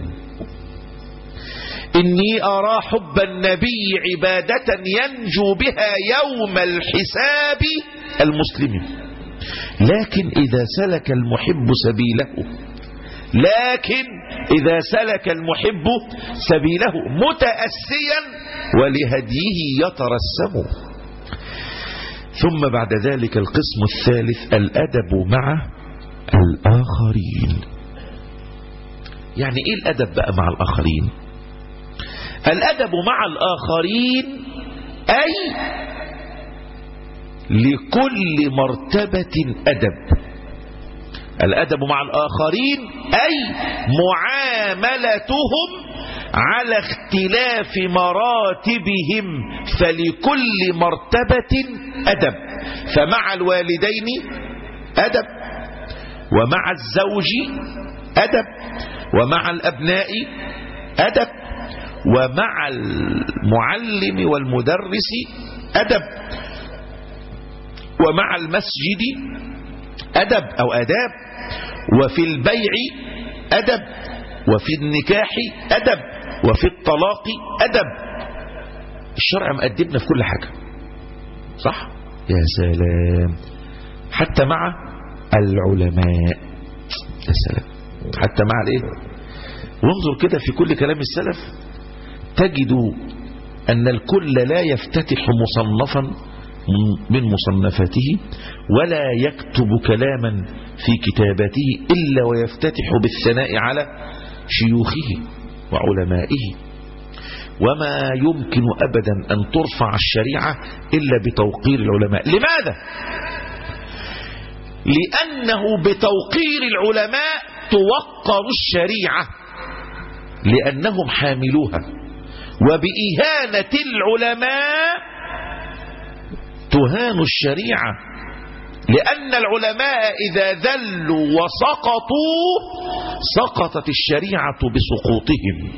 إني أرى حب النبي عبادة ينجو بها يوم الحساب المسلمين. لكن إذا سلك المحب سبيله لكن إذا سلك المحب سبيله متأسيا ولهديه يترسم. ثم بعد ذلك القسم الثالث الأدب مع الآخرين. يعني إيه الأدب بقى مع الآخرين؟ الأدب مع الآخرين أي لكل مرتبة أدب. الأدب مع الآخرين أي معاملتهم على اختلاف مراتبهم، فلكل مرتبة أدب. فمع الوالدين أدب، ومع الزوج أدب، ومع الأبناء أدب، ومع المعلم والمدرس أدب، ومع المسجد أدب أو أداب، وفي البيع أدب، وفي النكاح أدب، وفي الطلاق أدب. الشرع مقدمنا في كل حاجة، صح؟ يا سلام. حتى مع العلماء، يا سلام، حتى مع الايه. وانظر كده في كل كلام السلف تجد أن الكل لا يفتتح مصنفا من مصنفاته ولا يكتب كلاما في كتاباته إلا ويفتتح بالثناء على شيوخه وعلمائه. وما يمكن أبدا أن ترفع الشريعة إلا بتوقير العلماء. لماذا؟ لأنه بتوقير العلماء توقر الشريعة. لأنهم حاملوها، وبإهانة العلماء تهان الشريعة، لأن العلماء إذا ذلوا وسقطوا سقطت الشريعة بسقوطهم.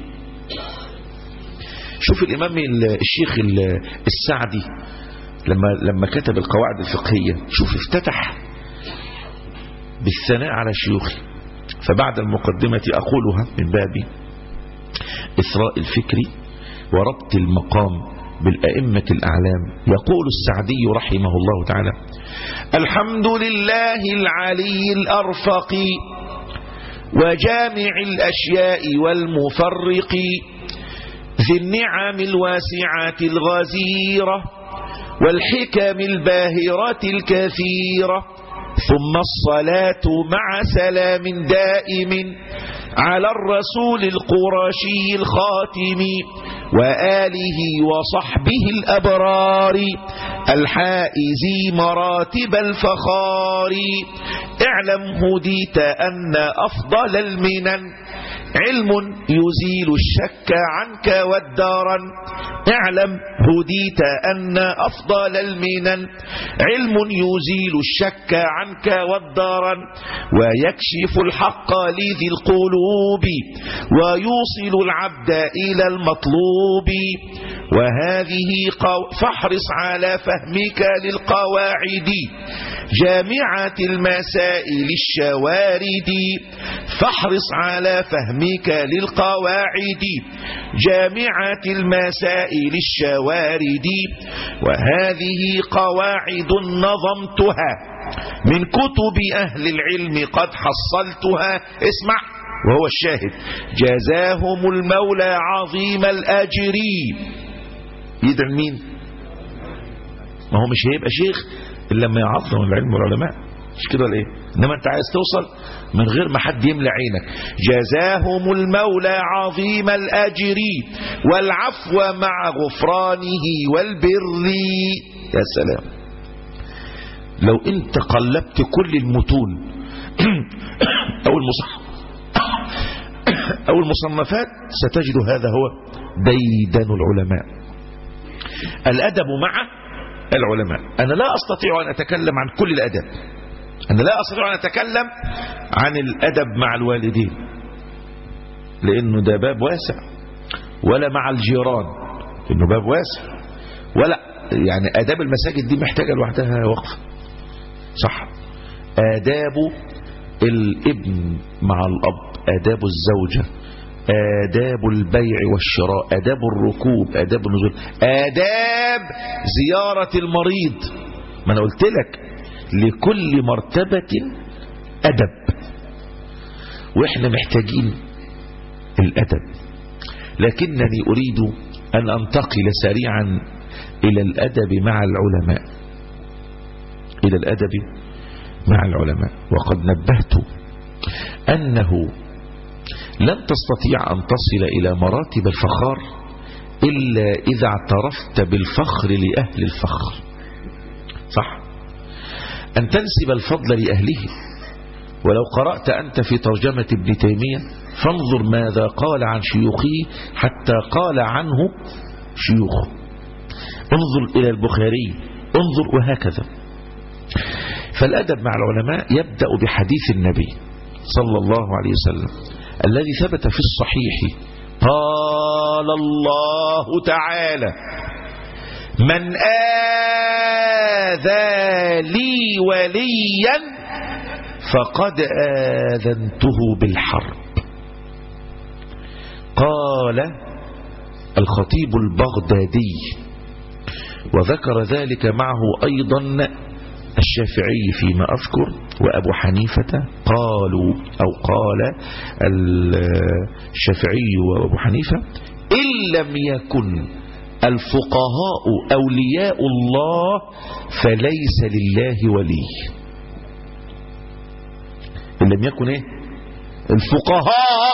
شوف الإمام الشيخ السعدي لما لما كتب القواعد الفقهية، شوف افتتح بالثناء على شيوخه. فبعد المقدمة أقولها من باب إثراء الفكر وربط المقام بالأئمة الأعلام. يقول السعدي رحمه الله تعالى: الحمد لله العلي الأرفق وجامع الأشياء والمفرق ذي النعم الواسعة الغزيرة والحكم الباهرة الكثيرة، ثم الصلاة مع سلام دائم على الرسول القرشي الخاتم وآله وصحبه الأبرار الحائز مراتب الفخار. اعلم هديت أن أفضل المنن علم يزيل الشك عنك والدارا. اعلم هديت أن أفضل المنن علم يزيل الشك عنك والدارا ويكشف الحق لذي القلوب ويوصل العبد إلى المطلوب. وهذه قو... فاحرص على فهمك للقواعد جامعة المسائل الشوارد. فاحرص على فهمك للقواعد جامعة المسائل الشوارد. وهذه قواعد نظمتها من كتب أهل العلم قد حصلتها. اسمع وهو الشاهد: جزاهم المولى عظيم الأجر. يدعي مين؟ ما هو مش هيبقى شيخ إلا لما يعظم العلم والعلماء، مش كده ولا ايه؟ انما انت عايز توصل من غير ما حد يملى عينك. جزاهم المولى عظيم الأجر والعفو مع غفرانه والبر. يا سلام، لو انت قلبت كل المتون او المصحف او المصنفات ستجد هذا هو ديدن العلماء، الأدب مع العلماء. أنا لا أستطيع أن أتكلم عن كل الأدب، أنا لا أستطيع أن أتكلم عن الأدب مع الوالدين لأنه ده باب واسع، ولا مع الجيران لأنه باب واسع، ولا يعني آداب المساجد دي محتاجة لوحدها وقفة. صح، آداب الابن مع الأب، آداب الزوجة، آداب البيع والشراء، آداب الركوب، آداب النزول، آداب زيارة المريض. ما أنا قلت لك لكل مرتبة أدب، وإحنا محتاجين الأدب. لكنني أريد أن أنتقل سريعا إلى الأدب مع العلماء، إلى الأدب مع العلماء. وقد نبهت أنه لن تستطيع أن تصل إلى مراتب الفخار إلا إذا اعترفت بالفخر لأهل الفخر. صح، أن تنسب الفضل لأهله. ولو قرأت أنت في ترجمة ابن تيمية فانظر ماذا قال عن شيوخه حتى قال عنه شيوخه. انظر إلى البخاري، انظر، وهكذا. فالأدب مع العلماء يبدأ بحديث النبي صلى الله عليه وسلم الذي ثبت في الصحيح. قال الله تعالى: من آذى لي وليا فقد آذنته بالحرب. قال الخطيب البغدادي، وذكر ذلك معه أيضا الشافعي فيما أذكر وأبو حنيفة. قالوا أو قال الشافعي وأبو حنيفة: إن لم يكن الفقهاء أولياء الله فليس لله ولي. إن لم يكن إيه؟ الفقهاء،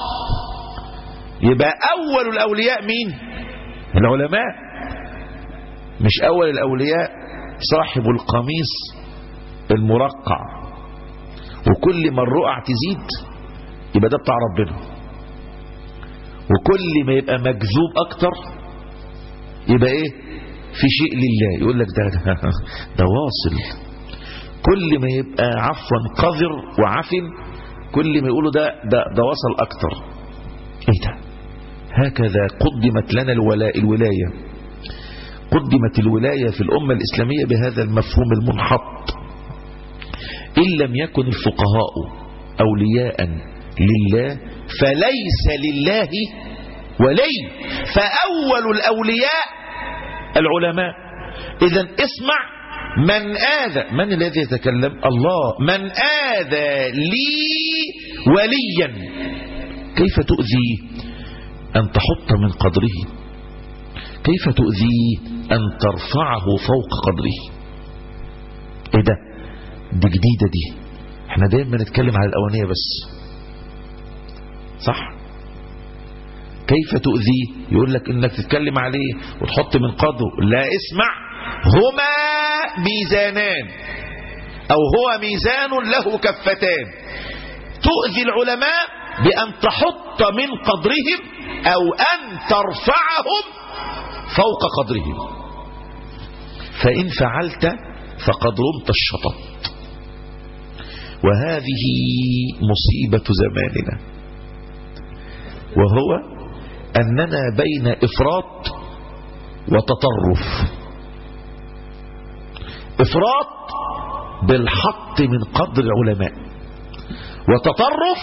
يبقى أول الأولياء مين؟ العلماء. مش أول الأولياء صاحب القميص المرقع، وكل ما الرقع تزيد يبقى ده بتاع ربنا. وكل ما يبقى مجذوب أكتر يبقى إيه؟ في شيء لله. يقول لك ده, ده, ده واصل. كل ما يبقى عفوا قذر وعفن كل ما يقولوا ده, ده, ده وصل أكتر. إيه ده؟ هكذا قدمت لنا الولاء الولاية قدمت الولاية في الأمة الإسلامية بهذا المفهوم المنحط. إن لم يكن الفقهاء أولياء لله فليس لله ولي، فأول الأولياء العلماء. إذن اسمع، من آذى، من الذي يتكلم؟ الله. من آذى لي وليا كيف تؤذي؟ أن تحط من قدره. كيف تؤذي؟ أن ترفعه فوق قدره. إيه ده؟ دي جديدة دي. احنا دايما نتكلم على الأولانية بس، صح؟ كيف تؤذي؟ يقول لك انك تتكلم عليه وتحط من قدره. لا، اسمع، هما ميزانان او هو ميزان له كفتان. تؤذي العلماء بأن تحط من قدرهم او ان ترفعهم فوق قدرهم، فإن فعلت فقد رمت الشطط. وهذه مصيبة زماننا، وهو أننا بين إفراط وتطرف. إفراط بالحط من قدر العلماء، وتطرف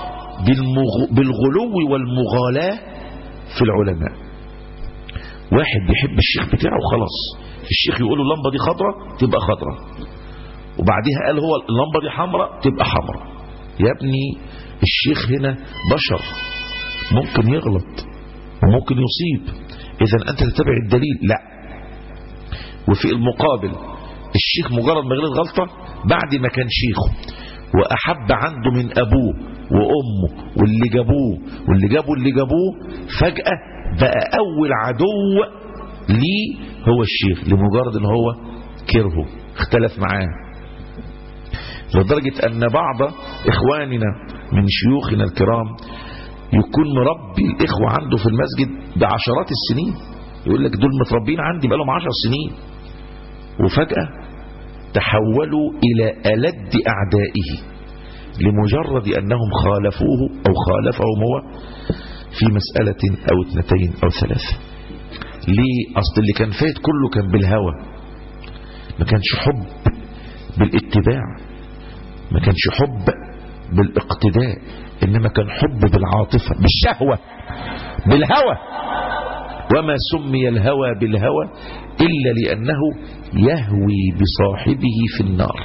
بالغلو والمغالاة في العلماء. واحد بيحب الشيخ بتاعه خلاص، الشيخ يقول له اللمبة دي خضرة تبقى خضرة، وبعديها قال هو اللمبة دي حمراء تبقى حمراء. يا ابني الشيخ هنا بشر، ممكن يغلط وممكن يصيب، إذا أنت تتبع الدليل. لا. وفي المقابل الشيخ مجرد ما غلط غلطة بعد ما كان شيخه وأحب عنده من أبوه وأمه واللي جابوه واللي جابوا اللي جابوه، فجأة بقى أول عدو ليه هو الشيخ، لمجرد ان هو كرهه اختلف معاه. لدرجة أن بعض إخواننا من شيوخنا الكرام يكون مربي الإخوة عنده في المسجد بعشرات السنين، يقول لك دول متربين عندي بقالهم عشر سنين، وفجأة تحولوا إلى ألد أعدائه لمجرد أنهم خالفوه أو خالفهم هو في مسألة أو اثنتين أو ثلاثة. ليه؟ أصل اللي كان فات كله كان بالهوى، ما كانش حب بالاتباع، ما كانش حب بالاقتداء، إنما كان حب بالعاطفة بالشهوة بالهوى. وما سمي الهوى بالهوى إلا لأنه يهوي بصاحبه في النار.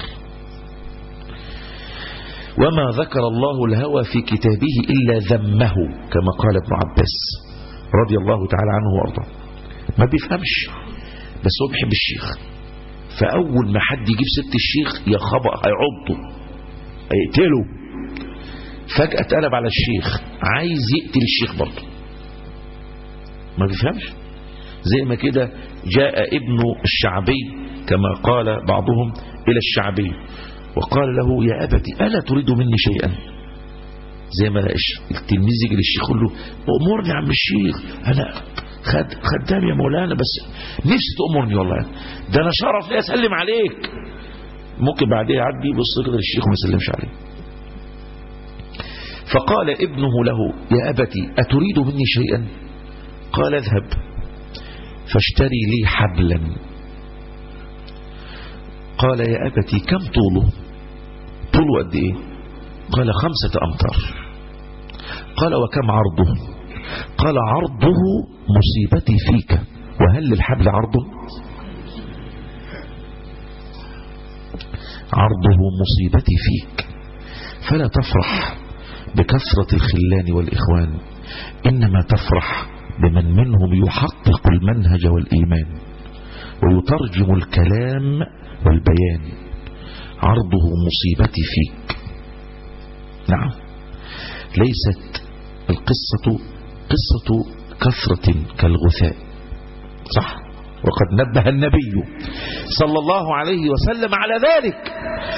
وما ذكر الله الهوى في كتابه إلا ذمه، كما قال ابن عباس رضي الله تعالى عنه وارضاه. ما بيفهمش، بس هو بيحب الشيخ، فأول ما حد يجيب ست الشيخ يخبأ هيعضه هيقتله. فجأة اتقلب على الشيخ عايز يقتل الشيخ برضه، ما بيفهمش. زي ما كده جاء ابن الشعبي كما قال بعضهم إلى الشعبي وقال له يا أبتي ألا تريد مني شيئا؟ زي ما التلميذ يجي للشيخ يقول له أمرني عم الشيخ، أنا خد خدام يا مولانا، بس نفسي تأمرني والله، ده أنا شرف لي أسلم عليك. ممكن بعدها يعدي يبص كده للشيخ وما يسلمش عليه. فقال ابنه له يا أبتي أتريد مني شيئا؟ قال اذهب فاشتري لي حبلا. قال يا أبتي كم طوله؟ طوله قد ايه؟ قال خمسة أمتار. قال وكم عرضه؟ قال عرضه مصيبتي فيك، وهل للحبل عرضه؟ عرضه مصيبتي فيك. فلا تفرح بكثرة الخلان والإخوان، إنما تفرح بمن منهم يحقق المنهج والإيمان ويترجم الكلام والبيان. عرضه مصيبتي فيك. نعم، ليست القصة قصة كثرة كالغثاء، صح؟ وقد نبه النبي صلى الله عليه وسلم على ذلك.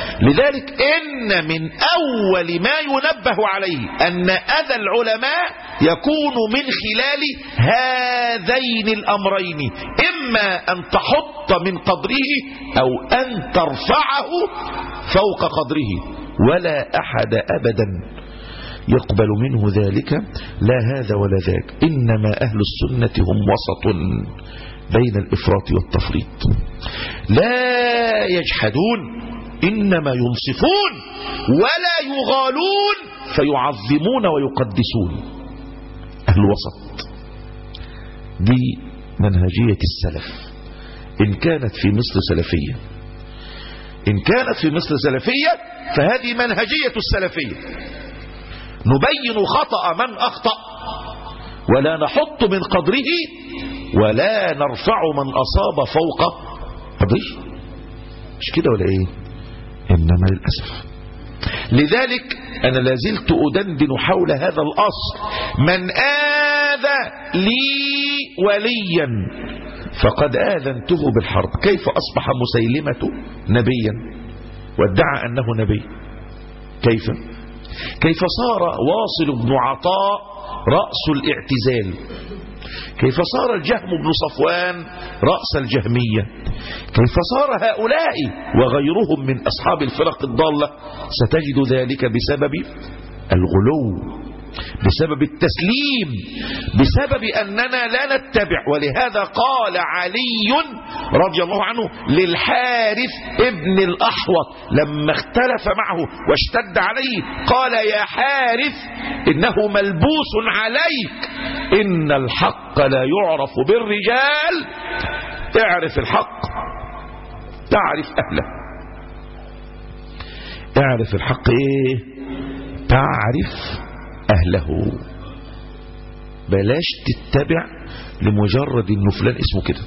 لذلك إن من أول ما ينبه عليه أن أذى العلماء يكون من خلال هذين الأمرين، إما أن تحط من قدره أو أن ترفعه فوق قدره، ولا أحد أبدا يقبل منه ذلك، لا هذا ولا ذاك. إنما أهل السنة هم وسط بين الإفراط والتفريط، لا يجحدون إنما ينصفون ولا يغالون فيعظمون ويقدسون. أهل الوسط دي منهجية السلف، إن كانت في مصر سلفية، إن كانت في مصر سلفية فهذه منهجية السلفية، نبين خطأ من أخطأ ولا نحط من قدره ولا نرفع من أصاب فوق قدره. مش كده ولا إيه؟ إنما للأسف. لذلك أنا لازلت أدندن حول هذا الأصل: من آذى لي وليا فقد آذنته بالحرب. كيف أصبح مسيلمة نبيا وادعى أنه نبي؟ كيف كيف صار واصل بن عطاء رأس الاعتزال؟ كيف صار الجهم بن صفوان رأس الجهمية؟ كيف صار هؤلاء وغيرهم من أصحاب الفرق الضالة؟ ستجد ذلك بسبب الغلو، بسبب التسليم، بسبب أننا لا نتبع. ولهذا قال علي رضي الله عنه للحارث ابن الأحوط لما اختلف معه واشتد عليه، قال: يا حارث إنه ملبوس عليك، إن الحق لا يعرف بالرجال، اعرف الحق تعرف أهله. اعرف الحق ايه؟ تعرف أهله. بلاش تتبع لمجرد إنه فلان اسمه كده،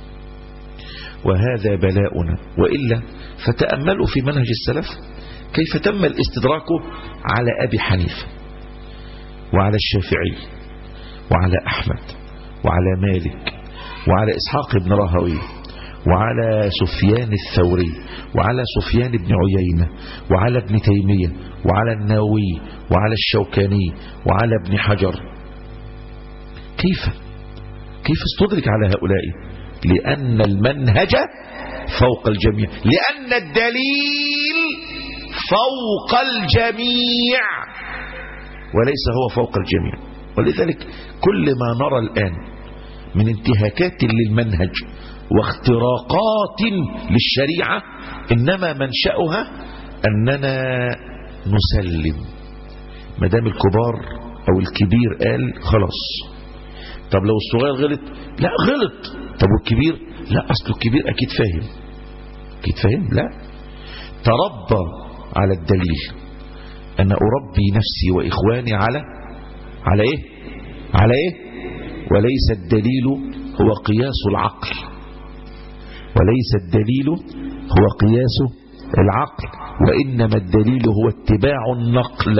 وهذا بلاؤنا. وإلا فتأملوا في منهج السلف كيف تم الاستدراك على أبي حنيفة وعلى الشافعي وعلى أحمد وعلى مالك وعلى إسحاق بن راهويه وعلى سفيان الثوري وعلى سفيان بن عيينة وعلى ابن تيمية وعلى النووي وعلى الشوكاني وعلى ابن حجر. كيف كيف استدرك على هؤلاء؟ لأن المنهج فوق الجميع، لأن الدليل فوق الجميع وليس هو فوق الجميع. ولذلك كل ما نرى الآن من انتهاكات للمنهج واختراقات للشريعة إنما منشأها أننا نسلم. مدام الكبار أو الكبير قال خلاص. طب لو الصغير غلط، لا غلط. طب والكبير، لا أصله الكبير أكيد فاهم، أكيد فاهم. لا، تربى على الدليل. أنا أربي نفسي وإخواني على على إيه؟ على إيه؟ وليس الدليل هو قياس العقل، وليس الدليل هو قياس العقل، وإنما الدليل هو اتباع النقل،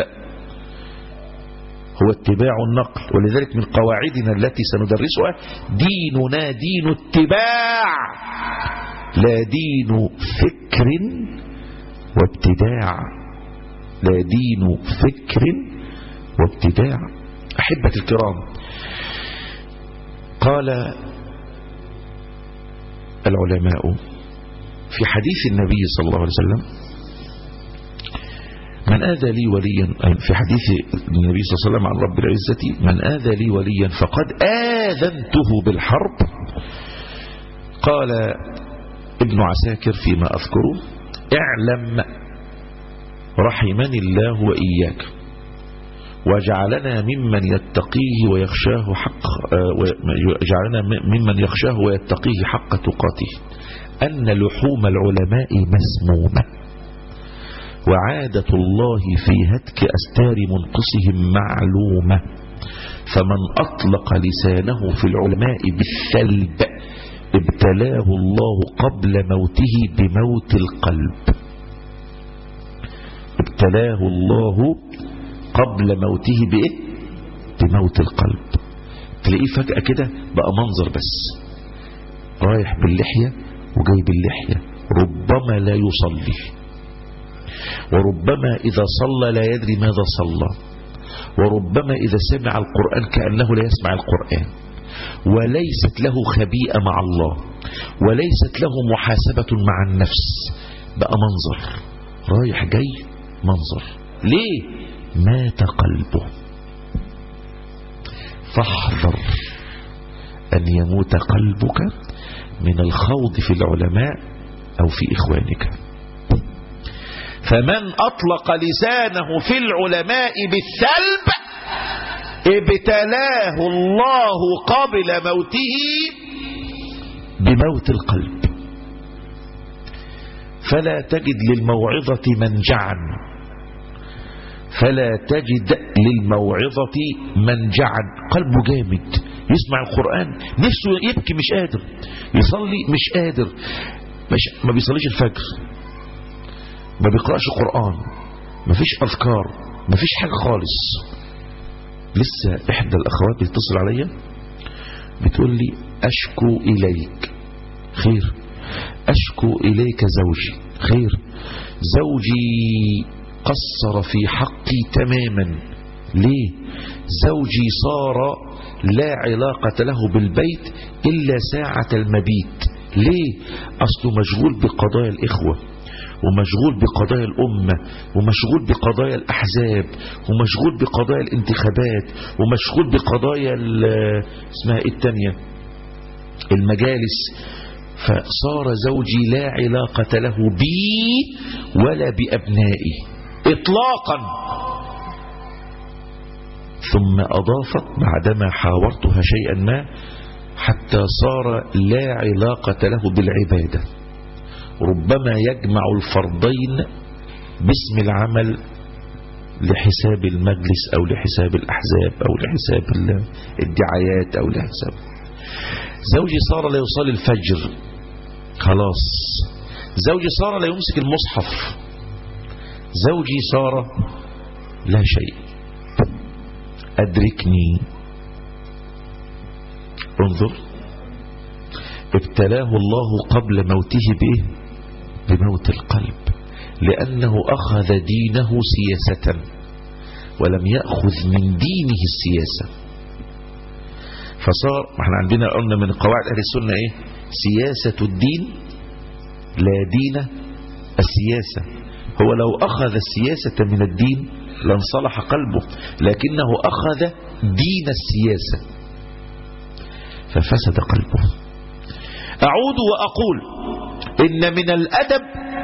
هو اتباع النقل. ولذلك من قواعدنا التي سندرسها: ديننا دين اتباع لا دين فكر وابتداع، لا دين فكر وابتداع. أحبة الكرام، قال العلماء في حديث النبي صلى الله عليه وسلم: من آذى لي وليا، في حديث النبي صلى الله عليه وسلم عن رب العزة: من آذى لي وليا فقد آذنته بالحرب. قال ابن عساكر فيما أذكره: اعلم رحمني الله وإياك وجعلنا ممن يتقيه ويخشاه حق وجعلنا ممن يخشاه ويتقيه حق تقاته أن لحوم العلماء مسمومة، وعادة الله في هتك أستار منقصهم معلومة، فمن أطلق لسانه في العلماء بالسلب ابتلاه الله قبل موته بموت القلب. ابتلاه الله قبل موته بإيه؟ بموت القلب. تلاقيه فجأة كده بقى منظر بس، رايح باللحية وجاي باللحية، ربما لا يصلي، وربما إذا صلى لا يدري ماذا صلى، وربما إذا سمع القرآن كأنه لا يسمع القرآن، وليست له خبيئة مع الله، وليست له محاسبة مع النفس. بقى منظر رايح جاي، منظر. ليه؟ مات قلبه. فاحذر أن يموت قلبك من الخوض في العلماء أو في إخوانك. فمن أطلق لسانه في العلماء بالسلب ابتلاه الله قبل موته بموت القلب. فلا تجد للموعظة منجعا، فلا تجد للموعظة منجعا. قلبه جامد، يسمع القرآن نفسه يبكي مش قادر، يصلي مش قادر، مش ما بيصليش الفجر، ما بيقرأش قرآن، ما فيش أذكار، ما فيش حاجة خالص. لسه إحدى الأخوات بتتصل عليا بتقول لي أشكو إليك. خير؟ أشكو إليك زوجي. خير؟ زوجي قصر في حقي تماما. ليه؟ زوجي صار لا علاقة له بالبيت إلا ساعة المبيت. ليه؟ أصله مشغول بقضايا الإخوة، ومشغول بقضايا الأمة، ومشغول بقضايا الأحزاب، ومشغول بقضايا الانتخابات، ومشغول بقضايا اسمها إيه التانية، المجالس. فصار زوجي لا علاقة له بي ولا بأبنائي إطلاقا. ثم أضافت بعدما حاورتها شيئا ما حتى صار لا علاقة له بالعبادة. ربما يجمع الفرضين باسم العمل لحساب المجلس أو لحساب الأحزاب أو لحساب الدعايات أو لحساب. زوجي صار لا يصلي الفجر، خلاص. زوجي صار لا يمسك المصحف. زوجي صار لا شيء. أدركني. انظر، ابتلاه الله قبل موته به بموت القلب، لأنه أخذ دينه سياسة ولم يأخذ من دينه السياسة. فصار، احنا عندنا قلنا من قواعد أهل السنة ايه؟ سياسة الدين لا دين السياسة. هو لو أخذ السياسة من الدين لانصلح قلبه، لكنه أخذ دين السياسة ففسد قلبه. أعود وأقول إن من الأدب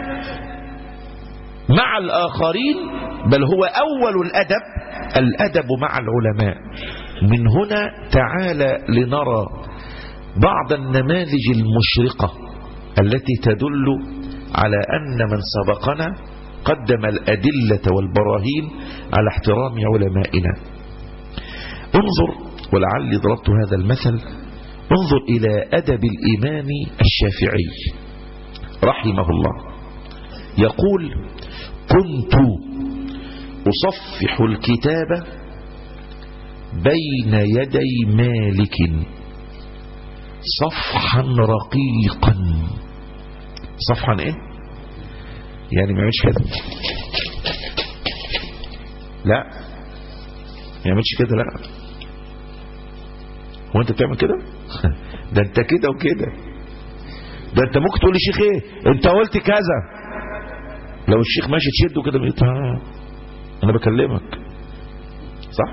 مع الآخرين، بل هو أول الأدب، الأدب مع العلماء. من هنا تعالى لنرى بعض النماذج المشرقة التي تدل على أن من سبقنا قدم الأدلة والبراهين على احترام علمائنا. انظر، ولعلي ضربت هذا المثل، انظر إلى أدب الإمام الشافعي رحمه الله. يقول: كنت أصفح الكتاب بين يدي مالك صفحا رقيقا. صفحا ايه؟ يعني ما يعملش كده، لا ما يعملش كده، لا. هو انت بتعمل كده؟ ده انت كده وكده. ده انت ممكن تقول للشيخ ايه؟ انت قلت كذا. لو الشيخ ماشي تشده كده بيقول ها انا بكلمك، صح؟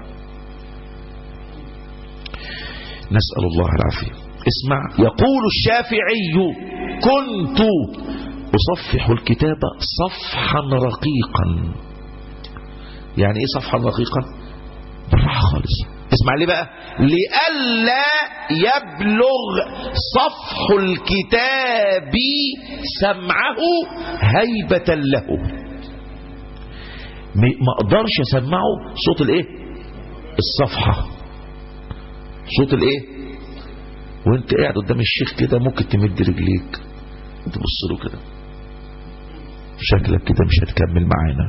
نسأل الله العافية. اسمع، يقول الشافعي: كنت أصفح الكتاب صفحا رقيقا. يعني ايه صفحا رقيقا؟ بالراحة خالص. اسمع ليه بقى؟ لئلا يبلغ صفح الكتاب سمعه هيبة له. ما اقدرش اسمعه صوت الايه؟ الصفحة، صوت الايه؟ وانت قاعد قدام الشيخ كده ممكن تمد رجليك تبص له كده، شكلك كده مش هتكمل معانا.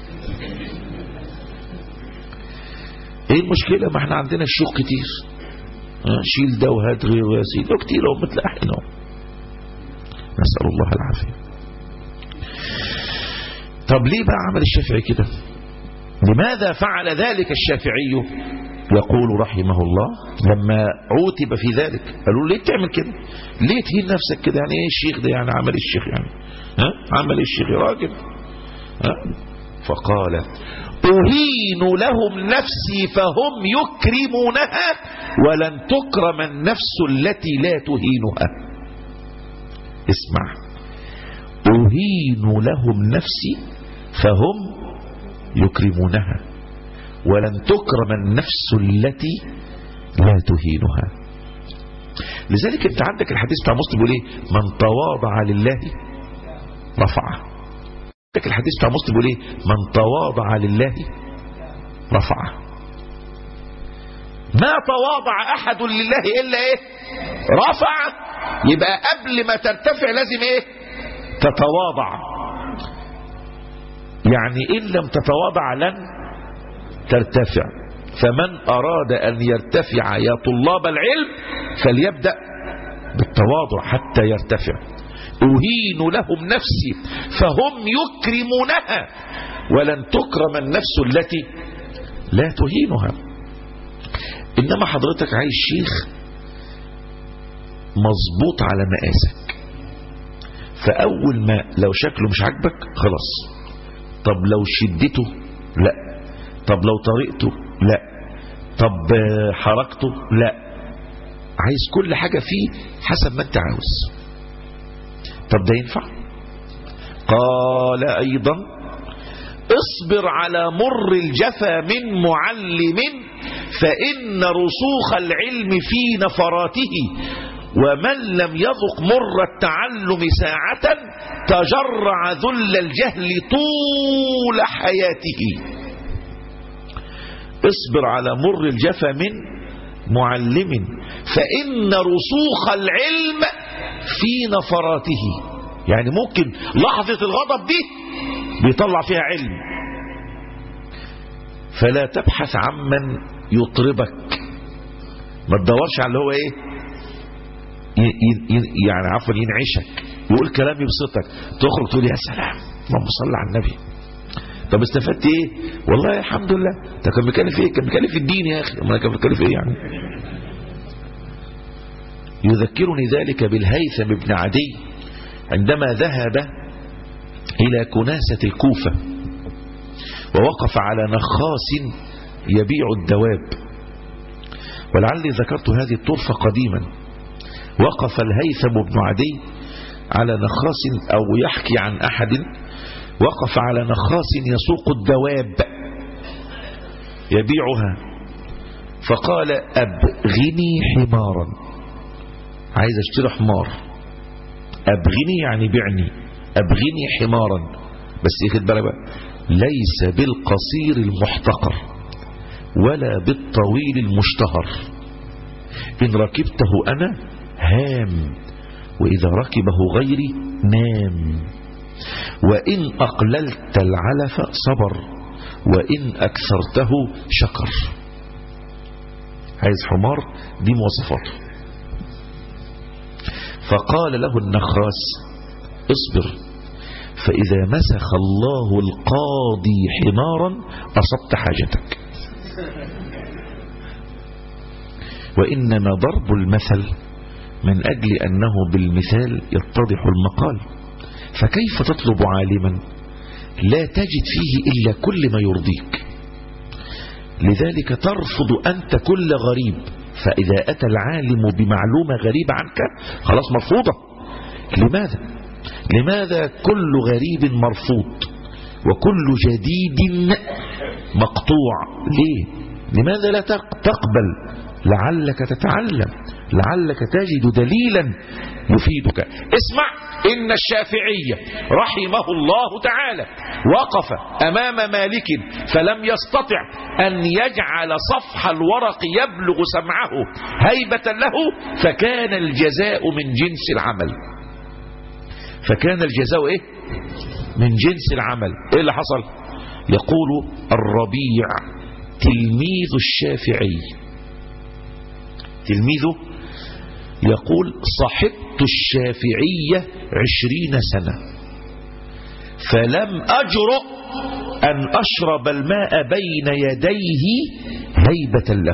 ايه المشكلة؟ ما احنا عندنا الشيوخ كتير، شيل ده وهات غيره يا سيدي، كتير هم متلاحقين. نسأل الله العافية. طب ليه بقى عمل الشافعي كده؟ لماذا فعل ذلك الشافعي؟ يقول رحمه الله لما عوتب في ذلك قالوا ليه تعمل كده؟ ليه تهين نفسك كده؟ يعني ايه الشيخ ده؟ يعني عمل الشيخ يعني ها؟ عمل الشيخ يا راجل ها؟ فقال أهين لهم نفسي فهم يكرمونها ولن تكرم النفس التي لا تهينها. اسمع، أهين لهم نفسي فهم يكرمونها ولن تكرم النفس التي لا تهينها. لذلك انت عندك الحديث بتاع مسلم بيقول ايه؟ من تواضع لله رفعه. عندك الحديث بتاع مسلم بيقول ايه؟ من تواضع لله رفعه. ما تواضع احد لله الا ايه؟ رفعه. يبقى قبل ما ترتفع لازم ايه؟ تتواضع. يعني ان لم تتواضع لن ترتفع. فمن أراد أن يرتفع يا طلاب العلم فليبدأ بالتواضع حتى يرتفع. أهين لهم نفسي فهم يكرمونها ولن تكرم النفس التي لا تهينها. إنما حضرتك عايز شيخ مظبوط على مقاسك، فأول ما لو شكله مش عاجبك خلاص. طب لو شدته لا، طب لو طريقته لا، طب حركته لا. عايز كل حاجة فيه حسب ما انت عاوز. طب ده ينفع؟ قال ايضا اصبر على مر الجفا من معلم فإن رسوخ العلم في نفراته ومن لم يذق مر التعلم ساعة تجرع ذل الجهل طول حياته. اصبر على مر الجفا من معلم فإن رسوخ العلم في نفراته. يعني ممكن لحظة الغضب دي بيطلع فيها علم. فلا تبحث عمن يطربك، ما تدورش على اللي هو ايه يعني عفوا ينعشك، يقول كلام يبسطك، تخرج تقول يا سلام اللهم صل على النبي. طب استفدت ايه؟ والله الحمد لله. ده كان بيتكلم في ايه؟ كان بيتكلم في الدين يا اخي. ما كان بيتكلم في ايه يعني؟ يذكرني ذلك بالهيثم بن عدي عندما ذهب الى كناسة الكوفة ووقف على نخاس يبيع الدواب. ولعلي ذكرت هذه الطرفة قديما. وقف الهيثم بن عدي على نخاس او يحكي عن احد وقف على نخاس يسوق الدواب يبيعها فقال أبغني حمارا، عايز اشتري حمار. أبغني يعني بعني، أبغني حمارا. بس ياخد بالك بقى، ليس بالقصير المحتقر ولا بالطويل المشتهر. إن ركبته أنا هام وإذا ركبه غيري نام. وإن أقللت العلف صبر وإن أكثرته شكر. عايز حمار دي مواصفاته. فقال له النخاس اصبر فإذا مسخ الله القاضي حمارا أصبت حاجتك. وإنما ضرب المثل من أجل أنه بالمثال يتضح المقال. فكيف تطلب عالما لا تجد فيه إلا كل ما يرضيك؟ لذلك ترفض أنت كل غريب. فإذا أتى العالم بمعلومة غريبة عنك خلاص مرفوضة. لماذا؟ لماذا كل غريب مرفوض وكل جديد مقطوع؟ ليه؟ لماذا لا تقبل؟ لعلك تتعلم، لعلك تجد دليلا يفيدك. اسمع، إن الشافعي رحمه الله تعالى وقف أمام مالك فلم يستطع أن يجعل صفح الورق يبلغ سمعه هيبة له، فكان الجزاء من جنس العمل. فكان الجزاء إيه؟ من جنس العمل. إيه اللي حصل؟ يقول الربيع تلميذ الشافعي، تلميذه يقول صحبت الشافعية عشرين سنة فلم أجرؤ أن أشرب الماء بين يديه هيبة له.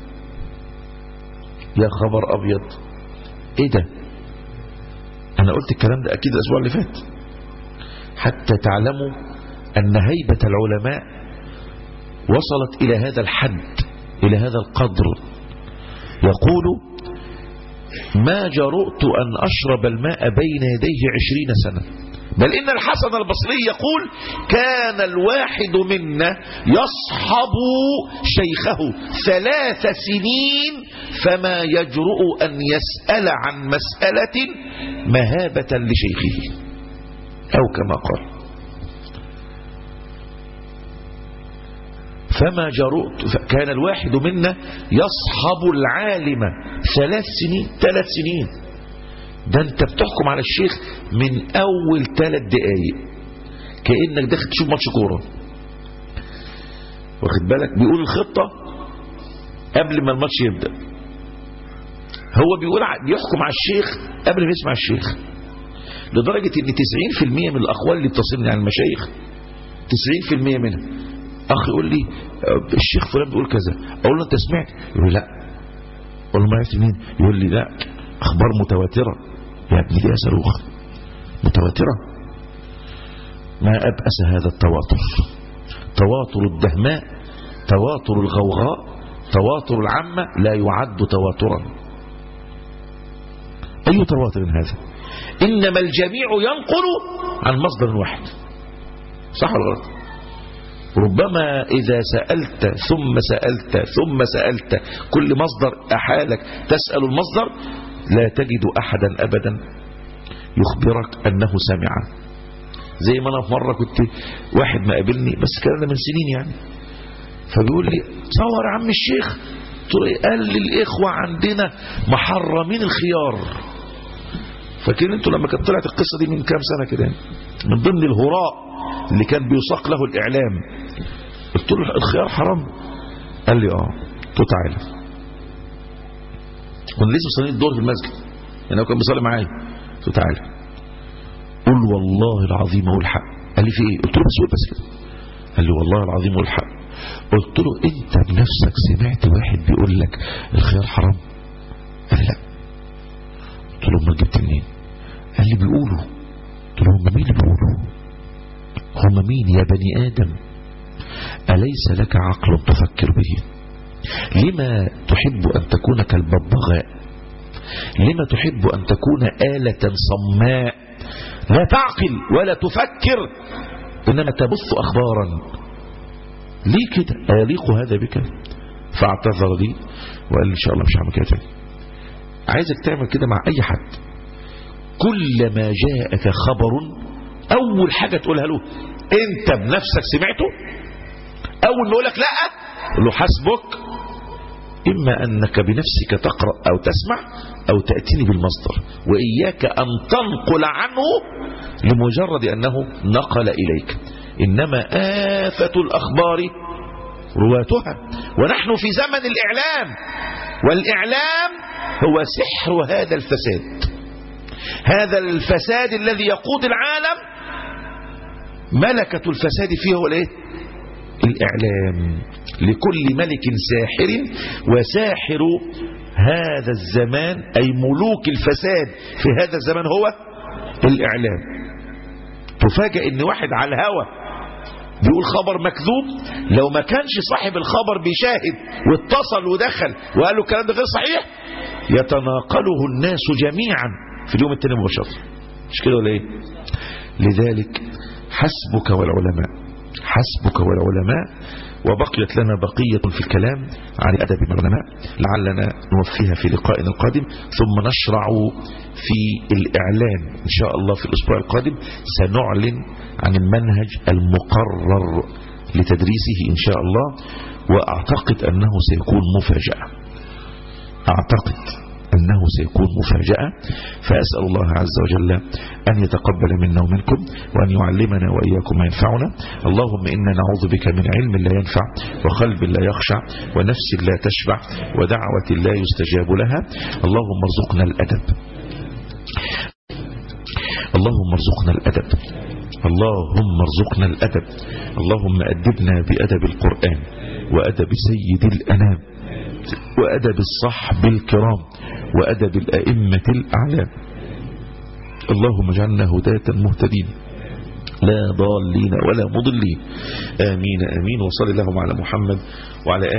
يا خبر أبيض، إيه ده؟ أنا قلت الكلام ده أكيد الأسبوع اللي فات، حتى تعلموا أن هيبة العلماء وصلت إلى هذا الحد، إلى هذا القدر. يقول: ما جرؤت أن أشرب الماء بين يديه عشرين سنة. بل إن الحسن البصري يقول: كان الواحد منا يصحب شيخه ثلاث سنين فما يجرؤ أن يسأل عن مسألة مهابة لشيخه، أو كما قال. فما جرؤت، كان الواحد منا يصحب العالم ثلاث سنين ثلاث سنين ده انت بتحكم على الشيخ من اول ثلاث دقايق كأنك داخل تشوف ماتش كورة، واخد بالك؟ بيقول الخطة قبل ما الماتش يبدأ. هو بيقول بيحكم على الشيخ قبل ما يسمع الشيخ، لدرجة ان تسعين في المية من الاقوال اللي بتصلني عن المشايخ تسعين في المية منها اخ يقول لي الشيخ فلان بيقول كذا، اقول له انت سمعت؟ يقول لي لا. اقول له ما عرفت منين؟ يقول لي لا، اخبار متواتره. يا ابني دي يا صاروخ متواتره. ما ابأس هذا التواتر، تواتر الدهماء، تواتر الغوغاء، تواتر العامة لا يعد تواترا. اي تواتر هذا؟ انما الجميع ينقل عن مصدر واحد، صح ولا غلط؟ ربما إذا سألت ثم سألت ثم سألت كل مصدر أحالك تسأل المصدر، لا تجد أحدا أبدا يخبرك أنه سمع. زي ما أنا في مرة كنت واحد ما قابلني، بس كان من سنين يعني، فبيقول لي تصور عم الشيخ، قال لي الإخوة عندنا محرمين الخيار. فاكرين انتوا لما كانت طلعت القصة دي من كام سنة كده، من ضمن الهراء اللي كان بيساق له الإعلام. قلت له الخيار حرام؟ قال لي اه. قلت له تعالى، كنا لسه مصلين الدور في المسجد يعني، هو كان بيصلي معايا. قلت له تعالى قول والله العظيم اقول الحق. قال لي في ايه؟ قلت له بس بس كده. قال لي والله العظيم اقول الحق. قلت له انت بنفسك سمعت واحد بيقول لك الخيار حرام؟ قال لي لا. قلت له امال جبت منين؟ قال لي بيقولوا. قلت له هم مين اللي بيقولوا؟ هم مين يا بني آدم؟ أليس لك عقل تفكر به؟ لما تحب أن تكون كالببغاء؟ لما تحب أن تكون آلة صماء لا تعقل ولا تفكر، إنما تبث أخبارا؟ ليه كده؟ أليق هذا بك؟ فاعتذر لي وقال لي إن شاء الله مش هعمل كده تاني. عايزك تعمل كده مع أي حد. كلما جاءك خبر أول حاجة تقولها له أنت بنفسك سمعته، أول ما يقول لك لا قل له حسبك، إما أنك بنفسك تقرأ أو تسمع أو تأتيني بالمصدر، وإياك أن تنقل عنه لمجرد أنه نقل إليك. إنما آفة الأخبار رواتها، ونحن في زمن الإعلام، والإعلام هو سحر هذا الفساد. هذا الفساد الذي يقود العالم ملكة الفساد فيه هو الايه؟ الإعلام. لكل ملك ساحر، وساحر هذا الزمان أي ملوك الفساد في هذا الزمان هو الإعلام. تفاجأ ان واحد على الهوى بيقول خبر مكذوب، لو ما كانش صاحب الخبر بيشاهد واتصل ودخل وقال له الكلام ده غير صحيح، يتناقله الناس جميعا في اليوم التاني مباشرة. مش كده ولا ايه؟ لذلك حسبك والعلماء، حسبك والعلماء. وبقيت لنا بقية في الكلام عن أدب العلماء لعلنا نوفيها في لقائنا القادم، ثم نشرع في الإعلان إن شاء الله. في الأسبوع القادم سنعلن عن المنهج المقرر لتدريسه إن شاء الله، وأعتقد أنه سيكون مفاجأة، أعتقد أنه سيكون مفاجأة. فأسأل الله عز وجل أن يتقبل منا ومنكم، وأن يعلمنا وإياكم ما ينفعنا. اللهم إنا نعوذ بك من علم لا ينفع، وقلب لا يخشع، ونفس لا تشبع، ودعوة لا يستجاب لها. اللهم ارزقنا الأدب، اللهم ارزقنا الأدب. اللهم ارزقنا الأدب. اللهم أدبنا بأدب القرآن وأدب سيد الأنام وأدب الصحب الكرام وأدب الأئمة الأعلام. اللهم اجعلنا هداة مهتدين لا ضالين ولا مضلين. آمين آمين. وصلى اللهم على محمد وعلى آله